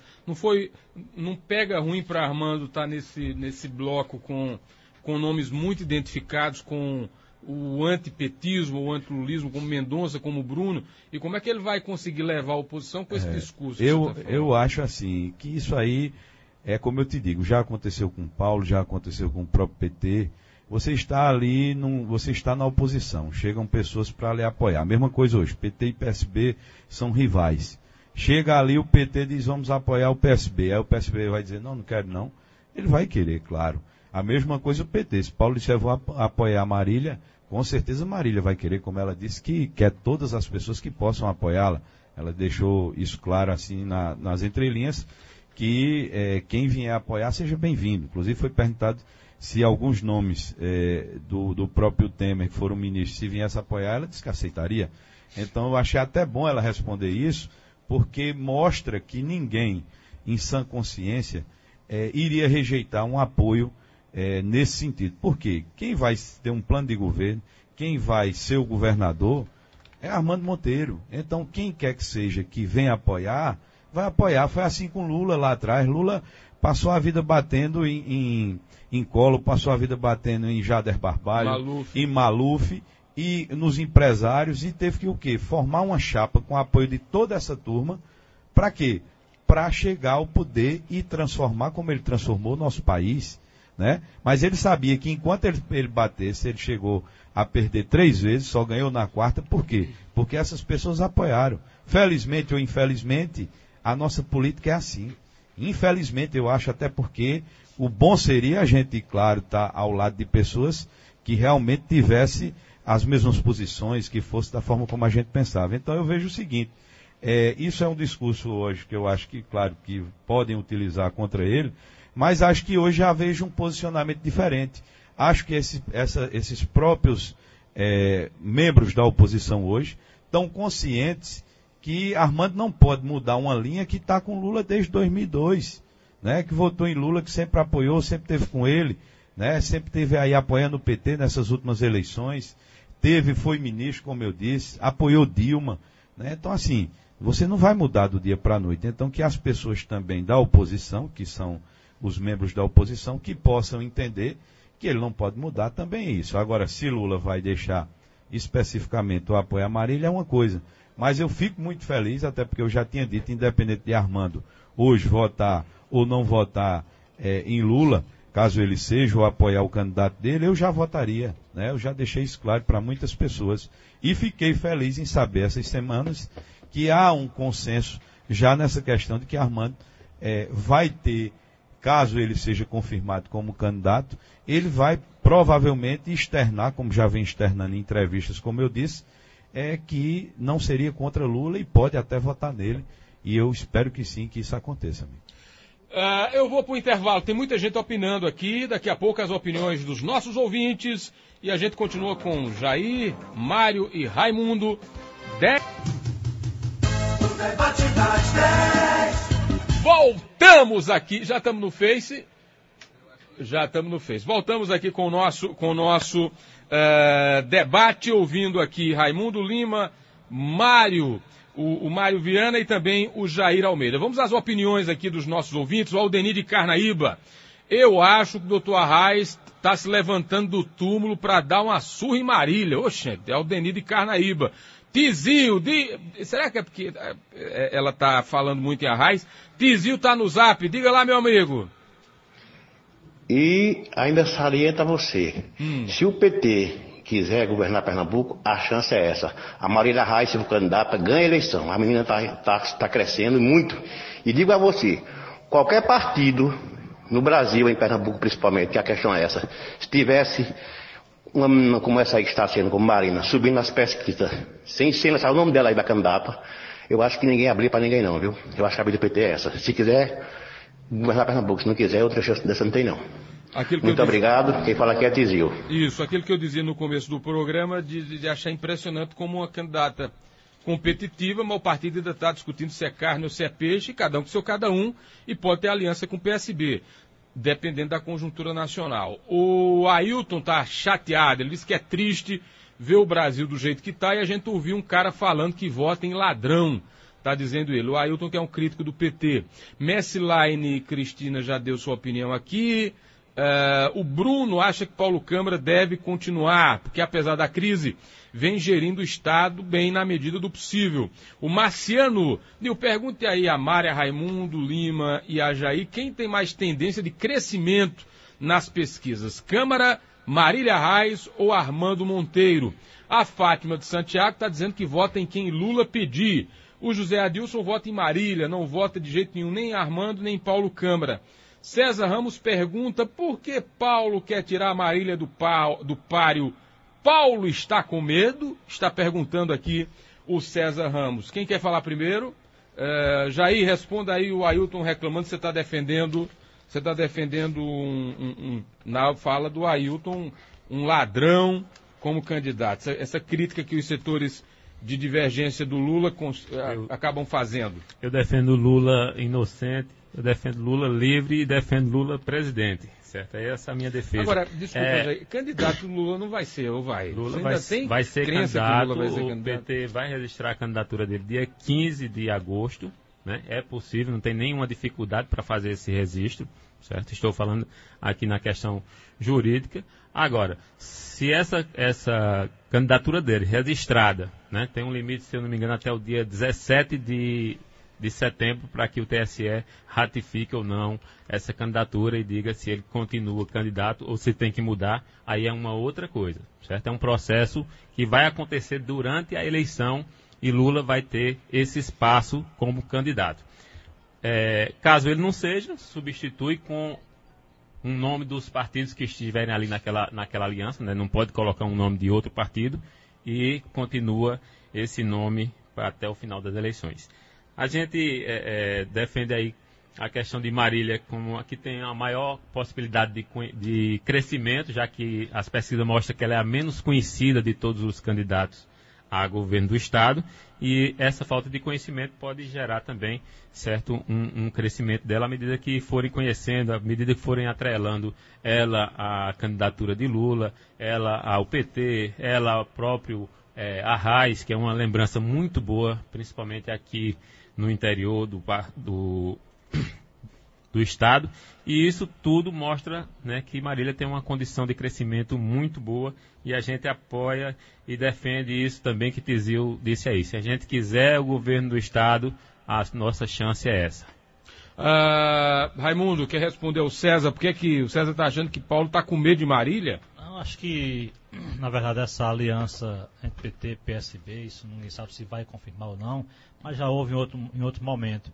[SPEAKER 1] Não pega ruim para Armando estar nesse bloco com nomes muito identificados com o antipetismo, o antilulismo, como Mendonça, como Bruno, e como é que ele vai conseguir levar a oposição com esse discurso?
[SPEAKER 3] Eu acho assim, que isso aí como eu te digo, já aconteceu com o Paulo, já aconteceu com o próprio PT. Você está ali, você está na oposição, chegam pessoas para lhe apoiar. A mesma coisa hoje, PT e PSB são rivais. Chega ali, o PT diz, vamos apoiar o PSB. Aí o PSB vai dizer, não quero não. Ele vai querer, claro. A mesma coisa o PT. Se Paulo disser, vou apoiar a Marília, com certeza a Marília vai querer, como ela disse, que quer todas as pessoas que possam apoiá-la. Ela deixou isso claro assim nas entrelinhas, que quem vier apoiar seja bem-vindo. Inclusive foi perguntado se alguns nomes do próprio Temer, que foram ministros, se viesse apoiar, ela disse que aceitaria. Então eu achei até bom ela responder isso, porque mostra que ninguém, em sã consciência, iria rejeitar um apoio nesse sentido. Por quê? Quem vai ter um plano de governo, quem vai ser o governador, é Armando Monteiro. Então quem quer que seja que venha apoiar, vai apoiar. Foi assim com Lula lá atrás. Lula passou a vida batendo em Collor, passou a vida batendo em Jader Barbalho, em Maluf e nos empresários, e teve que o quê? Formar uma chapa com o apoio de toda essa turma. Para quê? Para chegar ao poder e transformar como ele transformou o nosso país, né? Mas ele sabia que enquanto ele batesse, ele chegou a perder 3 vezes, só ganhou na 4ª. Por quê? Porque essas pessoas apoiaram. Felizmente ou infelizmente, a nossa política é assim. Infelizmente, eu acho, até porque o bom seria a gente, claro, estar ao lado de pessoas que realmente tivessem as mesmas posições, que fosse da forma como a gente pensava. Então eu vejo o seguinte, isso é um discurso hoje que eu acho que, claro, que podem utilizar contra ele, mas acho que hoje já vejo um posicionamento diferente. Acho que esses próprios membros da oposição hoje estão conscientes que Armando não pode mudar uma linha que está com Lula desde 2002, né? Que votou em Lula, que sempre apoiou, sempre esteve com ele, né? Sempre esteve aí apoiando o PT nessas últimas eleições, foi ministro, como eu disse, apoiou Dilma, né? Então assim, você não vai mudar do dia para a noite. Então que as pessoas também da oposição, que são os membros da oposição, que possam entender que ele não pode mudar também isso. Agora, se Lula vai deixar especificamente o apoio a Marília, é uma coisa. Mas eu fico muito feliz, até porque eu já tinha dito, independente de Armando hoje votar ou não votar em Lula, caso ele seja ou apoiar o candidato dele, eu já votaria, né? Eu já deixei isso claro para muitas pessoas. E fiquei feliz em saber essas semanas que há um consenso já nessa questão de que Armando vai ter, caso ele seja confirmado como candidato, ele vai provavelmente externar, como já vem externando em entrevistas, como eu disse, que não seria contra Lula e pode até votar nele. E eu espero que sim, que isso aconteça, amigo.
[SPEAKER 1] Eu vou para o intervalo. Tem muita gente opinando aqui. Daqui a pouco as opiniões dos nossos ouvintes. E a gente continua com Jair, Mário e Raimundo.
[SPEAKER 5] O debate das 10.
[SPEAKER 1] Voltamos aqui. Já estamos no Face. Voltamos aqui com o nosso debate, ouvindo aqui Raimundo Lima, Mário, o Mário Viana e também o Jair Almeida. Vamos às opiniões aqui dos nossos ouvintes. O Aldenir de Carnaíba. Eu acho que o doutor Arraes está se levantando do túmulo para dar uma surra em Marília. Oxe, é o Aldenir de Carnaíba. Tizio, será que é porque ela está falando muito em Arraes? Tizio está no zap, diga lá, meu amigo.
[SPEAKER 6] E ainda salienta você, se o PT quiser governar Pernambuco, a chance é essa. A Marília Arraes, se for candidata, ganha a eleição. A menina está crescendo muito. E digo a você, qualquer partido, no Brasil, em Pernambuco principalmente, que a questão é essa, se tivesse uma menina como essa aí que está sendo, como Marina, subindo nas pesquisas, sem lançar o nome dela aí da candidata, eu acho que ninguém abrir para ninguém não, viu? Eu acho que a vida do PT é essa. Se quiser governar Pernambuco. Se não quiser, outra chance dessa não tem, não. Muito obrigado. Quem fala aqui é Tizil.
[SPEAKER 1] Isso, aquilo que eu dizia no começo do programa, de achar impressionante como uma candidata competitiva, mas o partido ainda está discutindo se é carne ou se é peixe, cada um com seu cada um, e pode ter aliança com o PSB, dependendo da conjuntura nacional. O Ailton está chateado, ele disse que é triste ver o Brasil do jeito que está, e a gente ouviu um cara falando que vota em ladrão, está dizendo ele. O Ailton, que é um crítico do PT. Messilaine Cristina já deu sua opinião aqui. O Bruno acha que Paulo Câmara deve continuar, porque apesar da crise, vem gerindo o Estado bem na medida do possível. O Marciano, Nil, pergunte aí a Mária, Raimundo, Lima e a Jair, quem tem mais tendência de crescimento nas pesquisas? Câmara, Marília Reis ou Armando Monteiro? A Fátima de Santiago está dizendo que vota em quem Lula pedir. O José Adilson vota em Marília, não vota de jeito nenhum nem Armando nem Paulo Câmara. César Ramos pergunta por que Paulo quer tirar a Marília do páreo. Paulo está com medo? Está perguntando aqui o César Ramos. Quem quer falar primeiro? Jair, responda aí o Ailton reclamando que você está defendendo na fala do Ailton um ladrão como candidato. Essa crítica que os setores de divergência do Lula acabam fazendo.
[SPEAKER 2] Eu defendo Lula inocente, eu defendo Lula livre e defendo Lula presidente, certo? Essa é a minha defesa.
[SPEAKER 1] Agora, desculpa, Jair, candidato Lula não vai ser, ou vai?
[SPEAKER 2] Lula vai ser candidato, o PT vai registrar a candidatura dele dia 15 de agosto, né? É possível, não tem nenhuma dificuldade para fazer esse registro, certo? Estou falando aqui na questão jurídica. Agora, se essa candidatura dele registrada, né, tem um limite, se eu não me engano, até o dia 17 de setembro para que o TSE ratifique ou não essa candidatura e diga se ele continua candidato ou se tem que mudar, aí é uma outra coisa, certo? É um processo que vai acontecer durante a eleição e Lula vai ter esse espaço como candidato. Caso ele não seja, substitui com um nome dos partidos que estiverem ali naquela aliança, né? Não pode colocar um nome de outro partido e continua esse nome até o final das eleições. A gente defende aí a questão de Marília como a que tem a maior possibilidade de crescimento, já que as pesquisas mostram que ela é a menos conhecida de todos os candidatos a governo do Estado, e essa falta de conhecimento pode gerar também, certo, um crescimento dela à medida que forem conhecendo, à medida que forem atrelando ela à candidatura de Lula, ela ao PT, ela ao próprio Arraes, que é uma lembrança muito boa, principalmente aqui no interior do Estado, e isso tudo mostra, né, que Marília tem uma condição de crescimento muito boa, e a gente apoia e defende isso também que Tizil disse aí. Se a gente quiser o governo do Estado, a nossa chance é essa.
[SPEAKER 1] Raimundo, quer responder ao César? Por que o César está achando que Paulo está com medo de Marília?
[SPEAKER 4] Não, acho que, na verdade, essa aliança entre PT e PSB, isso ninguém sabe se vai confirmar ou não, mas já houve em outro momento.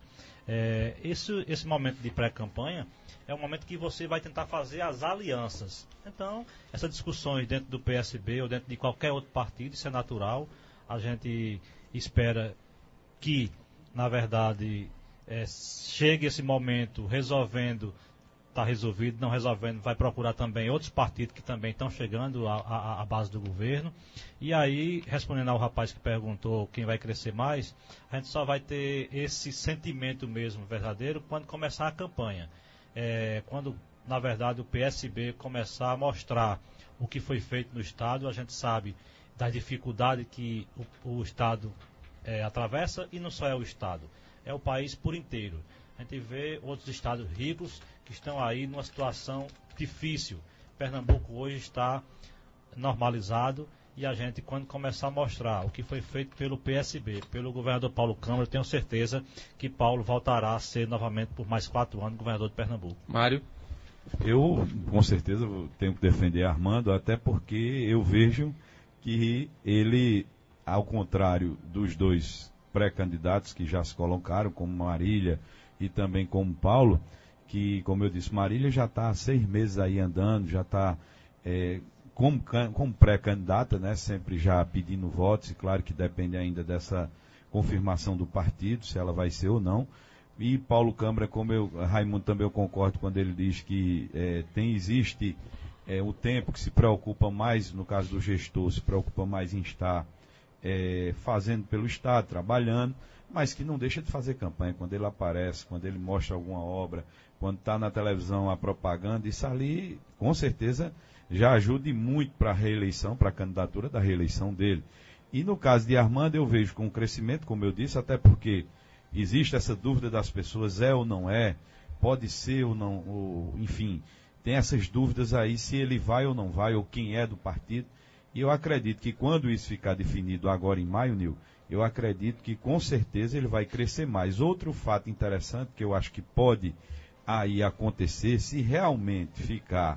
[SPEAKER 4] Esse momento de pré-campanha é um momento que você vai tentar fazer as alianças. Então, essas discussões dentro do PSB ou dentro de qualquer outro partido, isso é natural. A gente espera que, na verdade, chegue esse momento resolvendo, está resolvido, não resolvendo, vai procurar também outros partidos que também estão chegando à base do governo. E aí, respondendo ao rapaz que perguntou quem vai crescer mais, a gente só vai ter esse sentimento mesmo verdadeiro quando começar a campanha. Quando, na verdade, o PSB começar a mostrar o que foi feito no Estado, a gente sabe das dificuldades que o Estado atravessa, e não só é o Estado, é o país por inteiro. A gente vê outros estados ricos que estão aí numa situação difícil. Pernambuco hoje está normalizado, e a gente, quando começar a mostrar o que foi feito pelo PSB, pelo governador Paulo Câmara, eu tenho certeza que Paulo voltará a ser novamente por mais 4 anos governador de Pernambuco.
[SPEAKER 1] Mário?
[SPEAKER 3] Eu, com certeza, tenho que defender Armando, até porque eu vejo que ele, ao contrário dos dois pré-candidatos que já se colocaram, como Marília e também como Paulo, que, como eu disse, Marília já está há 6 meses aí andando, já está como pré-candidata, né, sempre já pedindo votos, e claro que depende ainda dessa confirmação do partido, se ela vai ser ou não, E Paulo Câmara, Raimundo também eu concordo quando ele diz que existe o tempo que se preocupa mais, no caso do gestor, se preocupa mais em estar fazendo pelo Estado, trabalhando, mas que não deixa de fazer campanha. Quando ele aparece, quando ele mostra alguma obra, quando está na televisão a propaganda, isso ali, com certeza, já ajude muito para a reeleição, para a candidatura da reeleição dele. E no caso de Armando, eu vejo com o crescimento, como eu disse, até porque existe essa dúvida das pessoas, ou não é, pode ser ou não, enfim, tem essas dúvidas aí se ele vai ou não vai, ou quem é do partido. E eu acredito que quando isso ficar definido agora em maio, Nil, eu acredito que com certeza ele vai crescer mais. Outro fato interessante que eu acho que pode aí acontecer, se realmente ficar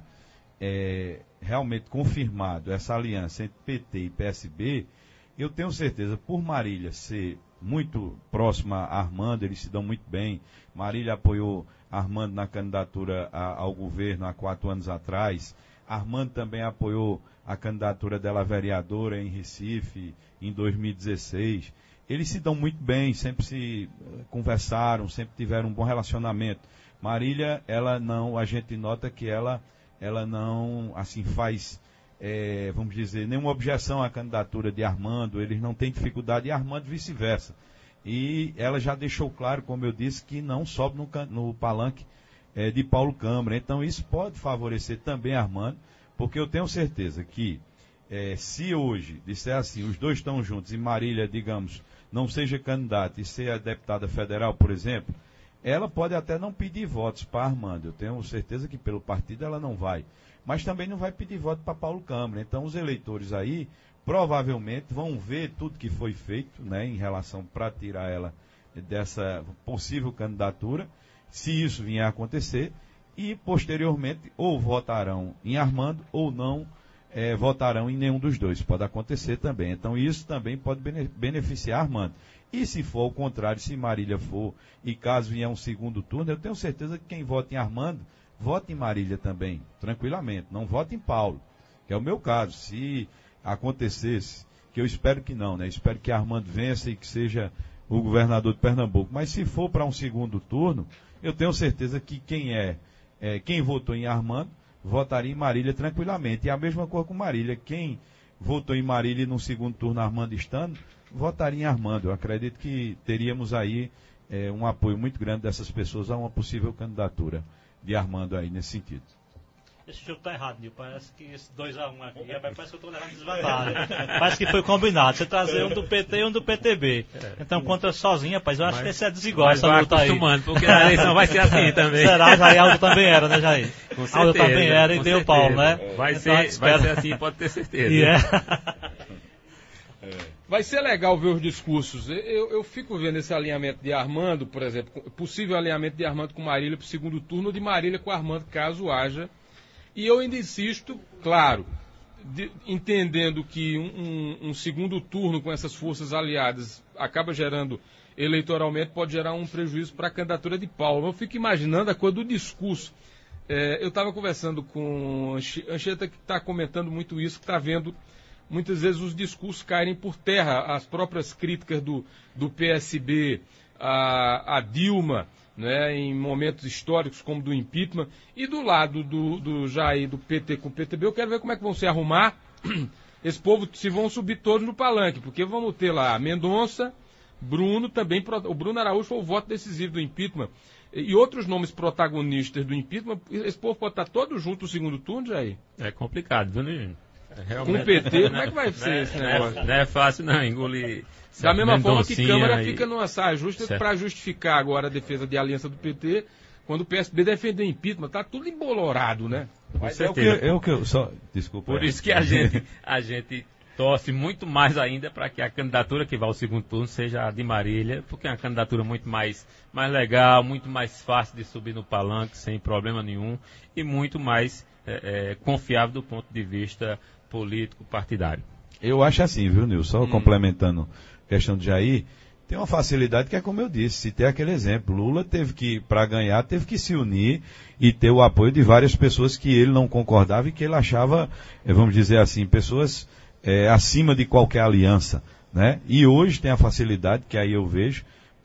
[SPEAKER 3] realmente confirmado essa aliança entre PT e PSB, eu tenho certeza, por Marília ser muito próxima a Armando, eles se dão muito bem. Marília apoiou Armando na candidatura ao governo há 4 anos atrás. Armando também apoiou a candidatura dela a vereadora em Recife em 2016. Eles se dão muito bem, sempre se conversaram, sempre tiveram um bom relacionamento. Marília, a gente nota que ela não, assim, faz, vamos dizer, nenhuma objeção à candidatura de Armando, eles não têm dificuldade, e Armando vice-versa. E ela já deixou claro, como eu disse, que não sobe no palanque de Paulo Câmara. Então isso pode favorecer também Armando, porque eu tenho certeza que se hoje disser assim, os dois estão juntos e Marília, digamos, não seja candidata e ser a deputada federal, por exemplo, ela pode até não pedir votos para Armando. Eu tenho certeza que pelo partido ela não vai. Mas também não vai pedir voto para Paulo Câmara. Então os eleitores aí provavelmente vão ver tudo que foi feito, né, em relação para tirar ela dessa possível candidatura, se isso vier a acontecer, e posteriormente ou votarão em Armando ou não votarão em nenhum dos dois. Pode acontecer também. Então isso também pode beneficiar Armando. E se for ao contrário, se Marília for, e caso vier um segundo turno, eu tenho certeza que quem vota em Armando, vota em Marília também, tranquilamente. Não vota em Paulo, que é o meu caso. Se acontecesse, que eu espero que não, né? Espero que Armando vença e que seja o governador de Pernambuco. Mas se for para um segundo turno, eu tenho certeza que quem votou em Armando, votaria em Marília tranquilamente. E a mesma coisa com Marília. Quem votou em Marília e no segundo turno Armando estando, votaria em Armando. Eu acredito que teríamos aí um apoio muito grande dessas pessoas a uma possível candidatura de Armando aí nesse sentido.
[SPEAKER 4] Esse jogo tá errado, Nil. Parece que esse 2-1 aqui, parece que eu tô levando desvantagem. Parece que foi combinado. Você trazer um do PT e um do PTB. Então, contra sozinho, rapaz, eu acho que esse é desigual, essa luta aí.
[SPEAKER 2] Porque a eleição vai ser assim também.
[SPEAKER 4] Será? Jair Aldo também era, né, Jair?
[SPEAKER 2] Com certeza.
[SPEAKER 4] Aldo também era e deu Paulo, né?
[SPEAKER 2] Vai
[SPEAKER 4] então,
[SPEAKER 2] ser assim, pode ter certeza.
[SPEAKER 1] Vai ser legal ver os discursos. Eu fico vendo esse alinhamento de Armando, por exemplo, possível alinhamento de Armando com Marília para o segundo turno, ou de Marília com Armando, caso haja. E eu ainda insisto, claro, entendendo que um segundo turno com essas forças aliadas acaba gerando, eleitoralmente, pode gerar um prejuízo para a candidatura de Paulo. Eu fico imaginando a coisa do discurso. Eu estava conversando com Anchieta, que está comentando muito isso, que está vendo muitas vezes os discursos caírem por terra, as próprias críticas do PSB a Dilma, né, em momentos históricos como do impeachment, e do lado do Jair, do PT com o PTB, eu quero ver como é que vão se arrumar esse povo, se vão subir todos no palanque, porque vamos ter lá Mendonça, Bruno também, o Bruno Araújo foi o voto decisivo do impeachment, e outros nomes protagonistas do impeachment, esse povo pode estar todo junto no segundo turno, Jair?
[SPEAKER 2] É complicado, viu, Nil?
[SPEAKER 1] Com o PT, como é que vai ser esse negócio?
[SPEAKER 2] Não é fácil não, engolir.
[SPEAKER 1] Da mesma forma que Câmara fica numa saia justa para justificar agora a defesa de aliança do PT, quando o PSB defendeu o impeachment, tá tudo embolorado, né?
[SPEAKER 3] Mas desculpa.
[SPEAKER 2] Por isso que a gente torce muito mais ainda para que a candidatura que vai ao segundo turno seja a de Marília, porque é uma candidatura muito mais legal, muito mais fácil de subir no palanque sem problema nenhum e muito mais confiável do ponto de vista político partidário.
[SPEAKER 3] Eu acho assim, viu, Nilson? Só complementando a questão de Jair, tem uma facilidade que é como eu disse, se tem aquele exemplo, Lula para ganhar, teve que se unir e ter o apoio de várias pessoas que ele não concordava e que ele achava, vamos dizer assim, pessoas acima de qualquer aliança, né? E hoje tem a facilidade, que aí eu vejo,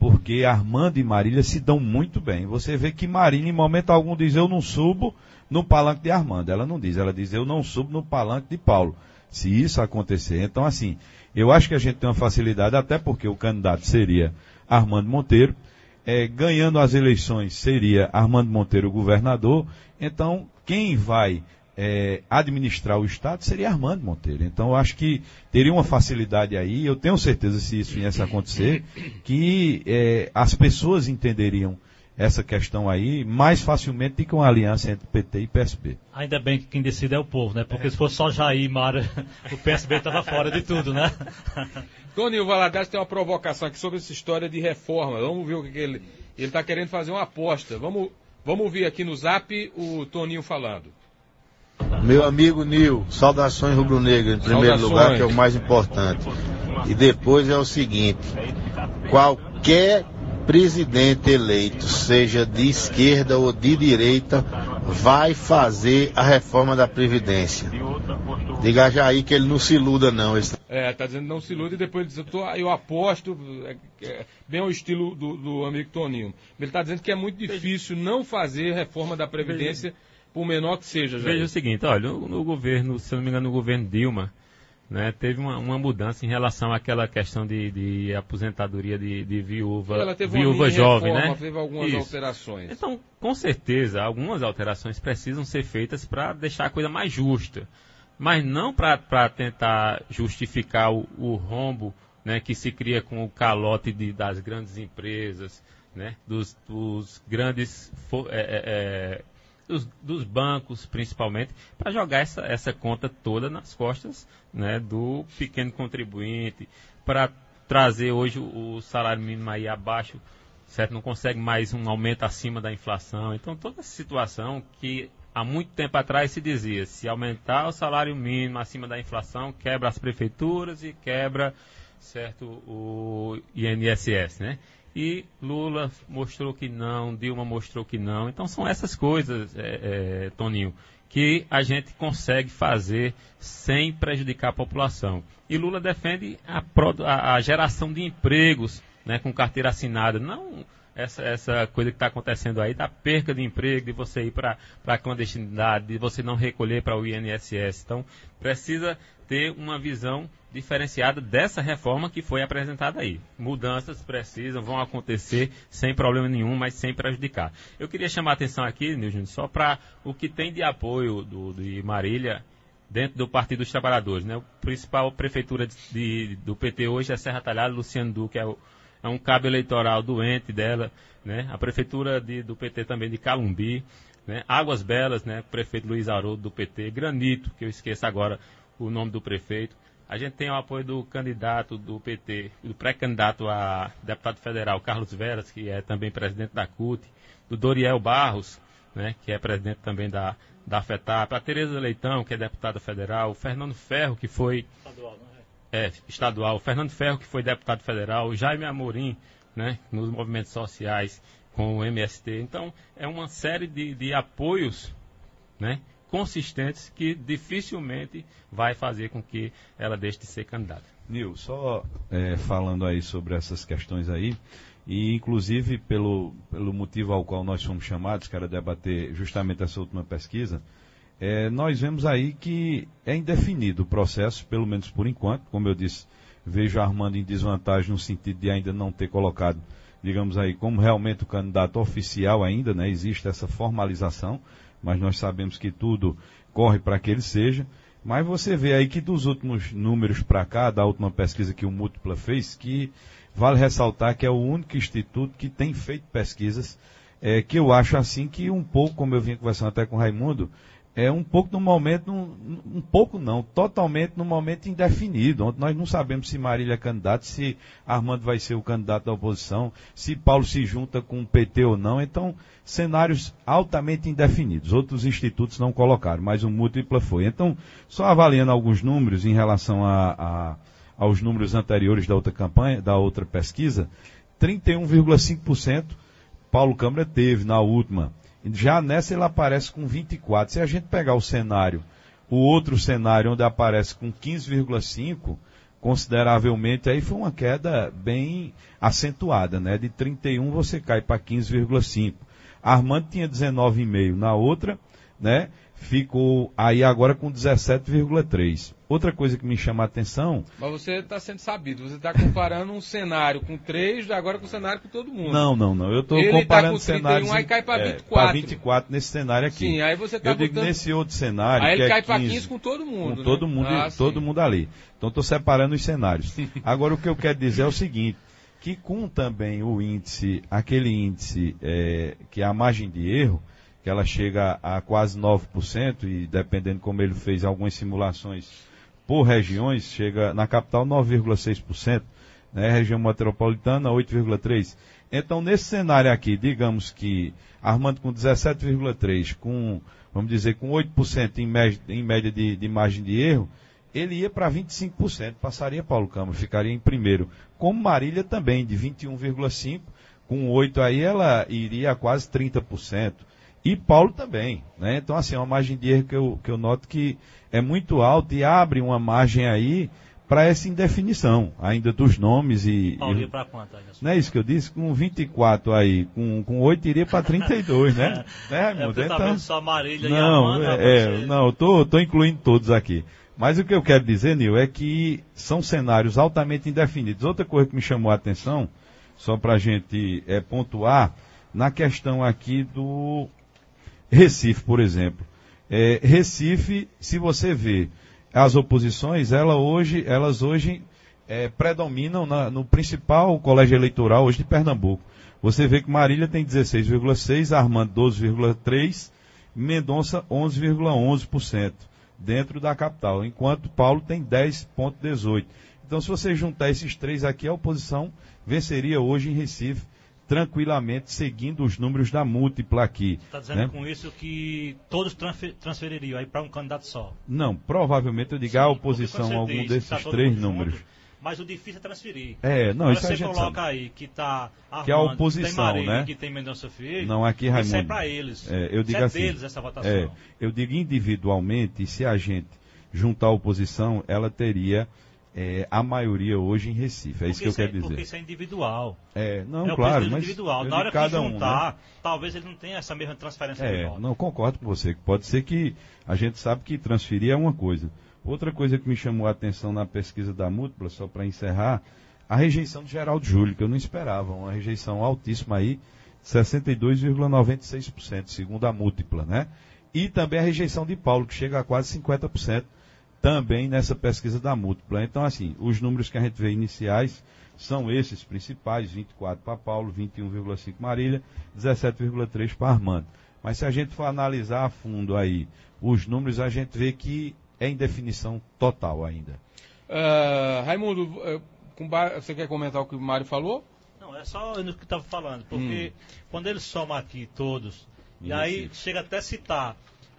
[SPEAKER 3] porque Armando e Marília se dão muito bem. Você vê que Marília, em momento algum, diz: eu não subo no palanque de Armando. Ela não diz, ela diz: eu não subo no palanque de Paulo. Se isso acontecer, então assim, eu acho que a gente tem uma facilidade, até porque o candidato seria Armando Monteiro, ganhando as eleições seria Armando Monteiro o governador, então quem vai administrar o Estado seria Armando Monteiro. Então eu acho que teria uma facilidade aí, eu tenho certeza, se isso viesse a acontecer, que as pessoas entenderiam essa questão aí mais facilmente do que uma aliança entre PT e PSB.
[SPEAKER 4] Ainda bem que quem decide é o povo, né? Porque se fosse só Jair e Mário, o PSB estava fora de tudo, né?
[SPEAKER 1] Toninho Valadares tem uma provocação aqui sobre essa história de reforma. Vamos ver o que ele está querendo fazer uma aposta. Vamos ouvir aqui no Zap o Toninho falando.
[SPEAKER 7] Meu amigo Nil, saudações rubro-negras em primeiro lugar, que é o mais importante. E depois é o seguinte: qualquer presidente eleito, seja de esquerda ou de direita, vai fazer a reforma da Previdência. Diga já aí que ele não se iluda, não.
[SPEAKER 1] Tá dizendo não se iluda, e depois diz: eu aposto, bem ao estilo do amigo Toninho. Ele está dizendo que é muito difícil não fazer reforma da Previdência, por menor que seja.
[SPEAKER 2] Veja o seguinte, olha, no governo, se não me engano, no governo Dilma, né, teve uma mudança em relação àquela questão de aposentadoria de viúva,
[SPEAKER 1] ela teve
[SPEAKER 2] viúva jovem,
[SPEAKER 1] reforma,
[SPEAKER 2] né?
[SPEAKER 1] Teve algumas alterações.
[SPEAKER 2] Então, com certeza, algumas alterações precisam ser feitas para deixar a coisa mais justa, mas não para tentar justificar o rombo, né, que se cria com o calote das grandes empresas, né, dos grandes dos bancos, principalmente, para jogar essa conta toda nas costas, né, do pequeno contribuinte, para trazer hoje o salário mínimo aí abaixo, certo? Não consegue mais um aumento acima da inflação. Então, toda essa situação que há muito tempo atrás se dizia: se aumentar o salário mínimo acima da inflação, quebra as prefeituras e quebra, certo, o INSS, né? E Lula mostrou que não, Dilma mostrou que não. Então são essas coisas, Toninho, que a gente consegue fazer sem prejudicar a população. E Lula defende a geração de empregos, né, com carteira assinada, não essa coisa que está acontecendo aí, da perca de emprego, de você ir para a clandestinidade, de você não recolher para o INSS. Então precisa ter uma visão diferenciada dessa reforma que foi apresentada aí. Mudanças vão acontecer sem problema nenhum, mas sem prejudicar. Eu queria chamar a atenção aqui, Nilson, só para o que tem de apoio de Marília dentro do Partido dos Trabalhadores, né? O principal prefeitura do PT hoje é Serra Talhada. Luciano Duque é um cabo eleitoral doente dela, né? A prefeitura do PT também de Calumbi, né? Águas Belas, né? Prefeito Luiz Haroldo do PT, Granito, que eu esqueço agora o nome do prefeito. A gente tem o apoio do candidato do PT, do pré-candidato a deputado federal, Carlos Veras, que é também presidente da CUT, do Doriel Barros, né, que é presidente também da FETAP, a Tereza Leitão, que é deputada federal, o Fernando Ferro, que foi estadual, o Fernando Ferro, que foi deputado federal, o Jaime Amorim, né, nos movimentos sociais com o MST. Então, é uma série de apoios, né, consistentes, que dificilmente vai fazer com que ela deixe de ser candidata.
[SPEAKER 3] Nil, só falando aí sobre essas questões aí, e inclusive pelo motivo ao qual nós fomos chamados, que era debater justamente essa última pesquisa, nós vemos aí que é indefinido o processo, pelo menos por enquanto. Como eu disse, vejo Armando em desvantagem no sentido de ainda não ter colocado, digamos aí, como realmente o candidato oficial ainda, né? Existe essa formalização, mas nós sabemos que tudo corre para que ele seja. Mas você vê aí que dos últimos números para cá, da última pesquisa que o Múltipla fez, que vale ressaltar que é o único instituto que tem feito pesquisas, que eu acho assim que um pouco, como eu vinha conversando até com o Raimundo, um pouco no momento, totalmente no momento indefinido, onde nós não sabemos se Marília é candidato, se Armando vai ser o candidato da oposição, se Paulo se junta com o PT ou não. Então, cenários altamente indefinidos. Outros institutos não colocaram, mas o Múltipla foi. Então, só avaliando alguns números em relação aos números anteriores da outra campanha, da outra pesquisa, 31,5% Paulo Câmara teve na última. Já nessa ele aparece com 24. Se a gente pegar o outro cenário onde aparece com 15,5, consideravelmente, aí foi uma queda bem acentuada, né? De 31 você cai para 15,5. Armando tinha 19,5 na outra, né? Ficou aí agora com 17,3. Outra coisa que me chama a atenção...
[SPEAKER 1] Mas você está sendo sabido, você está comparando um cenário com 3, agora com o cenário com todo mundo.
[SPEAKER 3] Não. Eu estou comparando cenários...
[SPEAKER 1] Ele está com 31, aí cai para 24.
[SPEAKER 3] Para 24 nesse cenário aqui.
[SPEAKER 1] Sim, aí você está
[SPEAKER 3] digo nesse outro cenário...
[SPEAKER 1] Aí ele cai
[SPEAKER 3] para
[SPEAKER 1] 15 com todo mundo,
[SPEAKER 3] com todo
[SPEAKER 1] né?
[SPEAKER 3] mundo, todo mundo ali. Então estou separando os cenários. Agora o que eu quero dizer é o seguinte, que com também o índice, aquele índice que é a margem de erro, que ela chega a quase 9%, e dependendo como ele fez algumas simulações por regiões, chega na capital 9,6%, né? Região metropolitana 8,3%. Então, nesse cenário aqui, digamos que Armando com 17,3%, vamos dizer, com 8% em média de margem de erro, ele ia para 25%, passaria Paulo Câmara, ficaria em primeiro. Como Marília também, de 21,5%, com 8% aí ela iria a quase 30%. E Paulo também, né? Então, assim, é uma margem de erro que eu noto que é muito alta e abre uma margem aí para essa indefinição ainda dos nomes e...
[SPEAKER 4] Paulo ia para quanto aí?
[SPEAKER 3] Não é isso que eu disse? Com 24 aí, com 8 iria para 32, né?
[SPEAKER 4] Você tá vendo só Marília e
[SPEAKER 3] Armando? Não, eu tô incluindo todos aqui. Mas o que eu quero dizer, Nil, é que são cenários altamente indefinidos. Outra coisa que me chamou a atenção, só para a gente pontuar, na questão aqui do Recife, por exemplo. Recife, se você vê as oposições, elas hoje predominam no principal colégio eleitoral hoje de Pernambuco. Você vê que Marília tem 16,6%, Armando 12,3%, Mendonça 11,11% dentro da capital, enquanto Paulo tem 10,18%. Então, se você juntar esses três aqui, a oposição venceria hoje em Recife, tranquilamente, seguindo os números da múltipla aqui.
[SPEAKER 4] Está dizendo com isso que todos transfeririam aí para um candidato só?
[SPEAKER 3] Não, provavelmente eu digo a oposição, algum desses três números.
[SPEAKER 4] Junto, mas o difícil é transferir.
[SPEAKER 3] Não,
[SPEAKER 4] agora
[SPEAKER 3] isso
[SPEAKER 4] você
[SPEAKER 3] a gente
[SPEAKER 4] coloca
[SPEAKER 3] sabe.
[SPEAKER 4] Aí que está
[SPEAKER 3] que é a oposição,
[SPEAKER 4] que tem Marília,
[SPEAKER 3] né?
[SPEAKER 4] Que tem Mendonça Filho.
[SPEAKER 3] Não, aqui, Raimundo.
[SPEAKER 4] Isso é para eles.
[SPEAKER 3] Eu digo assim,
[SPEAKER 4] deles essa votação.
[SPEAKER 3] Eu digo individualmente, se a gente juntar a oposição, ela teria a maioria hoje em Recife. É isso que eu quero dizer.
[SPEAKER 4] Porque isso é individual.
[SPEAKER 3] Não, claro, mas
[SPEAKER 4] individual. Na hora que juntar, talvez ele não tenha essa mesma transferência de voto.
[SPEAKER 3] Não, concordo com você. Pode ser que a gente sabe que transferir é uma coisa. Outra coisa que me chamou a atenção na pesquisa da múltipla, só para encerrar, a rejeição de Geraldo Júlio, que eu não esperava. Uma rejeição altíssima aí, 62,96%, segundo a múltipla, né? E também a rejeição de Paulo, que chega a quase 50%, também nessa pesquisa da múltipla. Então, assim, os números que a gente vê iniciais são esses principais, 24 para Paulo, 21,5 Marília, 17,3 para Armando. Mas se a gente for analisar a fundo aí os números, a gente vê que é indefinição total ainda.
[SPEAKER 1] Raimundo, você quer comentar o que o Mário falou?
[SPEAKER 4] Não, é só no que estava falando, porque quando ele soma aqui todos, e aí chega até a citar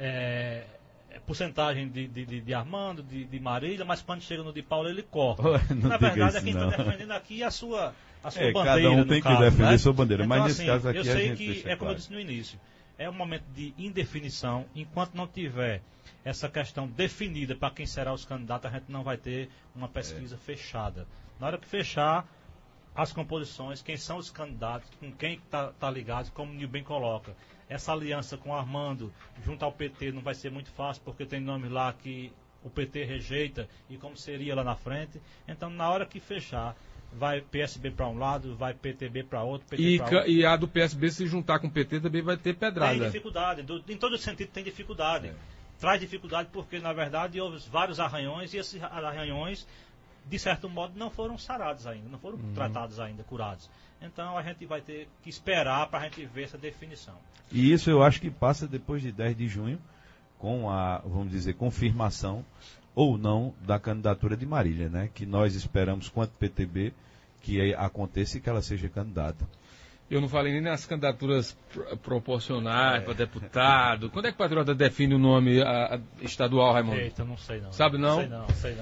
[SPEAKER 4] porcentagem de Armando, de Marília, mas quando chega no de Paulo ele corta. Na verdade, é quem está defendendo aqui a sua bandeira.
[SPEAKER 3] Cada um tem que defender, né, sua bandeira,
[SPEAKER 4] então,
[SPEAKER 3] mas nesse caso aqui
[SPEAKER 4] eu sei
[SPEAKER 3] a gente
[SPEAKER 4] que como eu disse no início, é um momento de indefinição. Enquanto não tiver essa questão definida para quem será os candidatos, a gente não vai ter uma pesquisa fechada. Na hora que fechar as composições, quem são os candidatos, com quem está ligado, como o Nil bem coloca. Essa aliança com o Armando junto ao PT não vai ser muito fácil, porque tem nomes lá que o PT rejeita e como seria lá na frente. Então, na hora que fechar, vai PSB para um lado, vai PTB para outro, PT para outro.
[SPEAKER 1] E a do PSB se juntar com o PT também vai ter pedrada.
[SPEAKER 4] Tem dificuldade, em todo sentido tem dificuldade. Traz dificuldade porque, na verdade, houve vários arranhões e esses arranhões, de certo modo, não foram sarados ainda, não foram tratados ainda, curados. Então, a gente vai ter que esperar para a gente ver essa definição.
[SPEAKER 3] E isso eu acho que passa depois de 10 de junho, com a, vamos dizer, confirmação ou não da candidatura de Marília, né? Que nós esperamos, quanto PTB, que aconteça e que ela seja candidata.
[SPEAKER 1] Eu não falei nem nas candidaturas proporcionais para deputado. Quando é que o Patriota define o nome estadual, Raimundo?
[SPEAKER 4] Eita, não sei não.
[SPEAKER 1] Sabe não?
[SPEAKER 4] Sei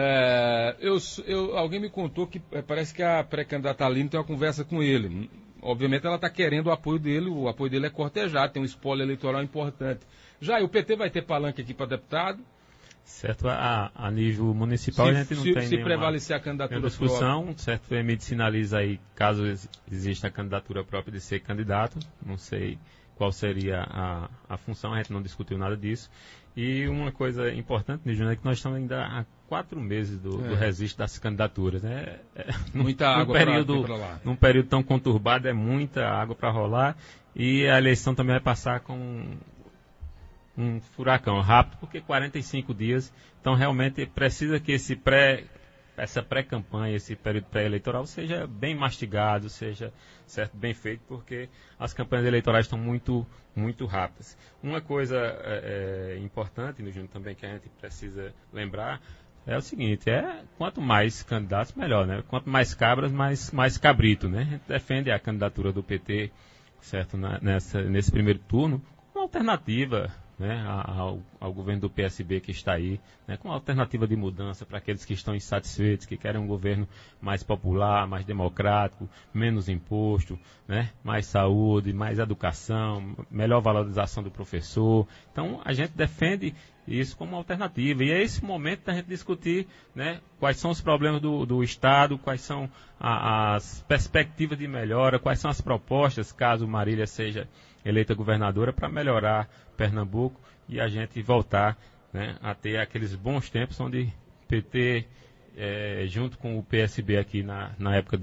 [SPEAKER 4] não.
[SPEAKER 1] Alguém me contou que parece que a pré-candidata Aline tem uma conversa com ele. Obviamente ela está querendo o apoio dele é cortejado, tem um espólio eleitoral importante. Já o PT vai ter palanque aqui para deputado,
[SPEAKER 2] Certo, a nível municipal a gente não tem
[SPEAKER 1] se prevalecer a candidatura
[SPEAKER 2] discussão,
[SPEAKER 1] própria.
[SPEAKER 2] Certo, o MIT sinaliza aí, caso exista a candidatura própria de ser candidato, não sei qual seria a função, a gente não discutiu nada disso. E uma coisa importante, Júnior, é que nós estamos ainda há 4 meses do registro das candidaturas, né?
[SPEAKER 1] Muita água para lá.
[SPEAKER 2] Num período tão conturbado, é muita água para rolar, e a eleição também vai passar com um furacão rápido, porque 45 dias, então realmente precisa que essa pré-campanha, esse período pré-eleitoral seja bem mastigado, seja certo, bem feito, porque as campanhas eleitorais estão muito, muito rápidas. Uma coisa importante, Júnior, também que a gente precisa lembrar, é o seguinte, quanto mais candidatos, melhor, né? Quanto mais cabras, mais cabrito, né? A gente defende a candidatura do PT, certo, nesse primeiro turno, como alternativa, né, ao governo do PSB que está aí, né, com uma alternativa de mudança para aqueles que estão insatisfeitos, que querem um governo mais popular, mais democrático, menos imposto, né, mais saúde, mais educação, melhor valorização do professor. Então, a gente defende isso como alternativa. E é esse momento da gente discutir, né, quais são os problemas do Estado, quais são as perspectivas de melhora, quais são as propostas, caso Marília seja eleita governadora, para melhorar Pernambuco e a gente voltar, né, a ter aqueles bons tempos onde PT, junto com o PSB aqui na época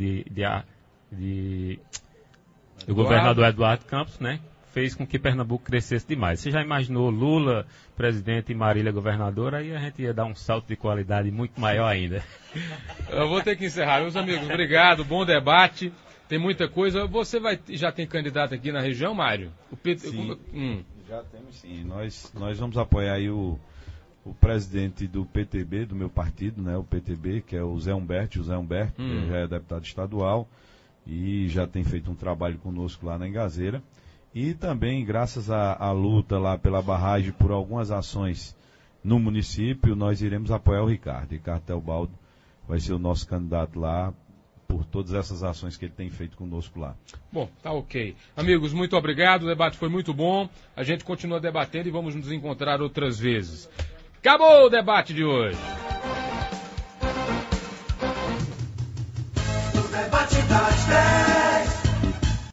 [SPEAKER 2] do governador Eduardo Campos, né, fez com que Pernambuco crescesse demais. Você já imaginou Lula presidente e Marília governadora? Aí a gente ia dar um salto de qualidade muito maior ainda.
[SPEAKER 1] Eu vou ter que encerrar. Meus amigos, obrigado, bom debate. Tem muita coisa. Você já tem candidato aqui na região, Mário?
[SPEAKER 3] Sim, já temos sim. Nós vamos apoiar aí o presidente do PTB, do meu partido, né, o PTB, que é o Zé Humberto. O Zé Humberto, que já é deputado estadual e já tem feito um trabalho conosco lá na Engazeira. E também, graças à luta lá pela barragem, por algumas ações no município, nós iremos apoiar o Ricardo. Ricardo Teobaldo vai ser o nosso candidato lá, por todas essas ações que ele tem feito conosco lá.
[SPEAKER 1] Bom, tá ok. Amigos, muito obrigado, o debate foi muito bom, a gente continua debatendo e vamos nos encontrar outras vezes. Acabou o debate de hoje.
[SPEAKER 5] O debate das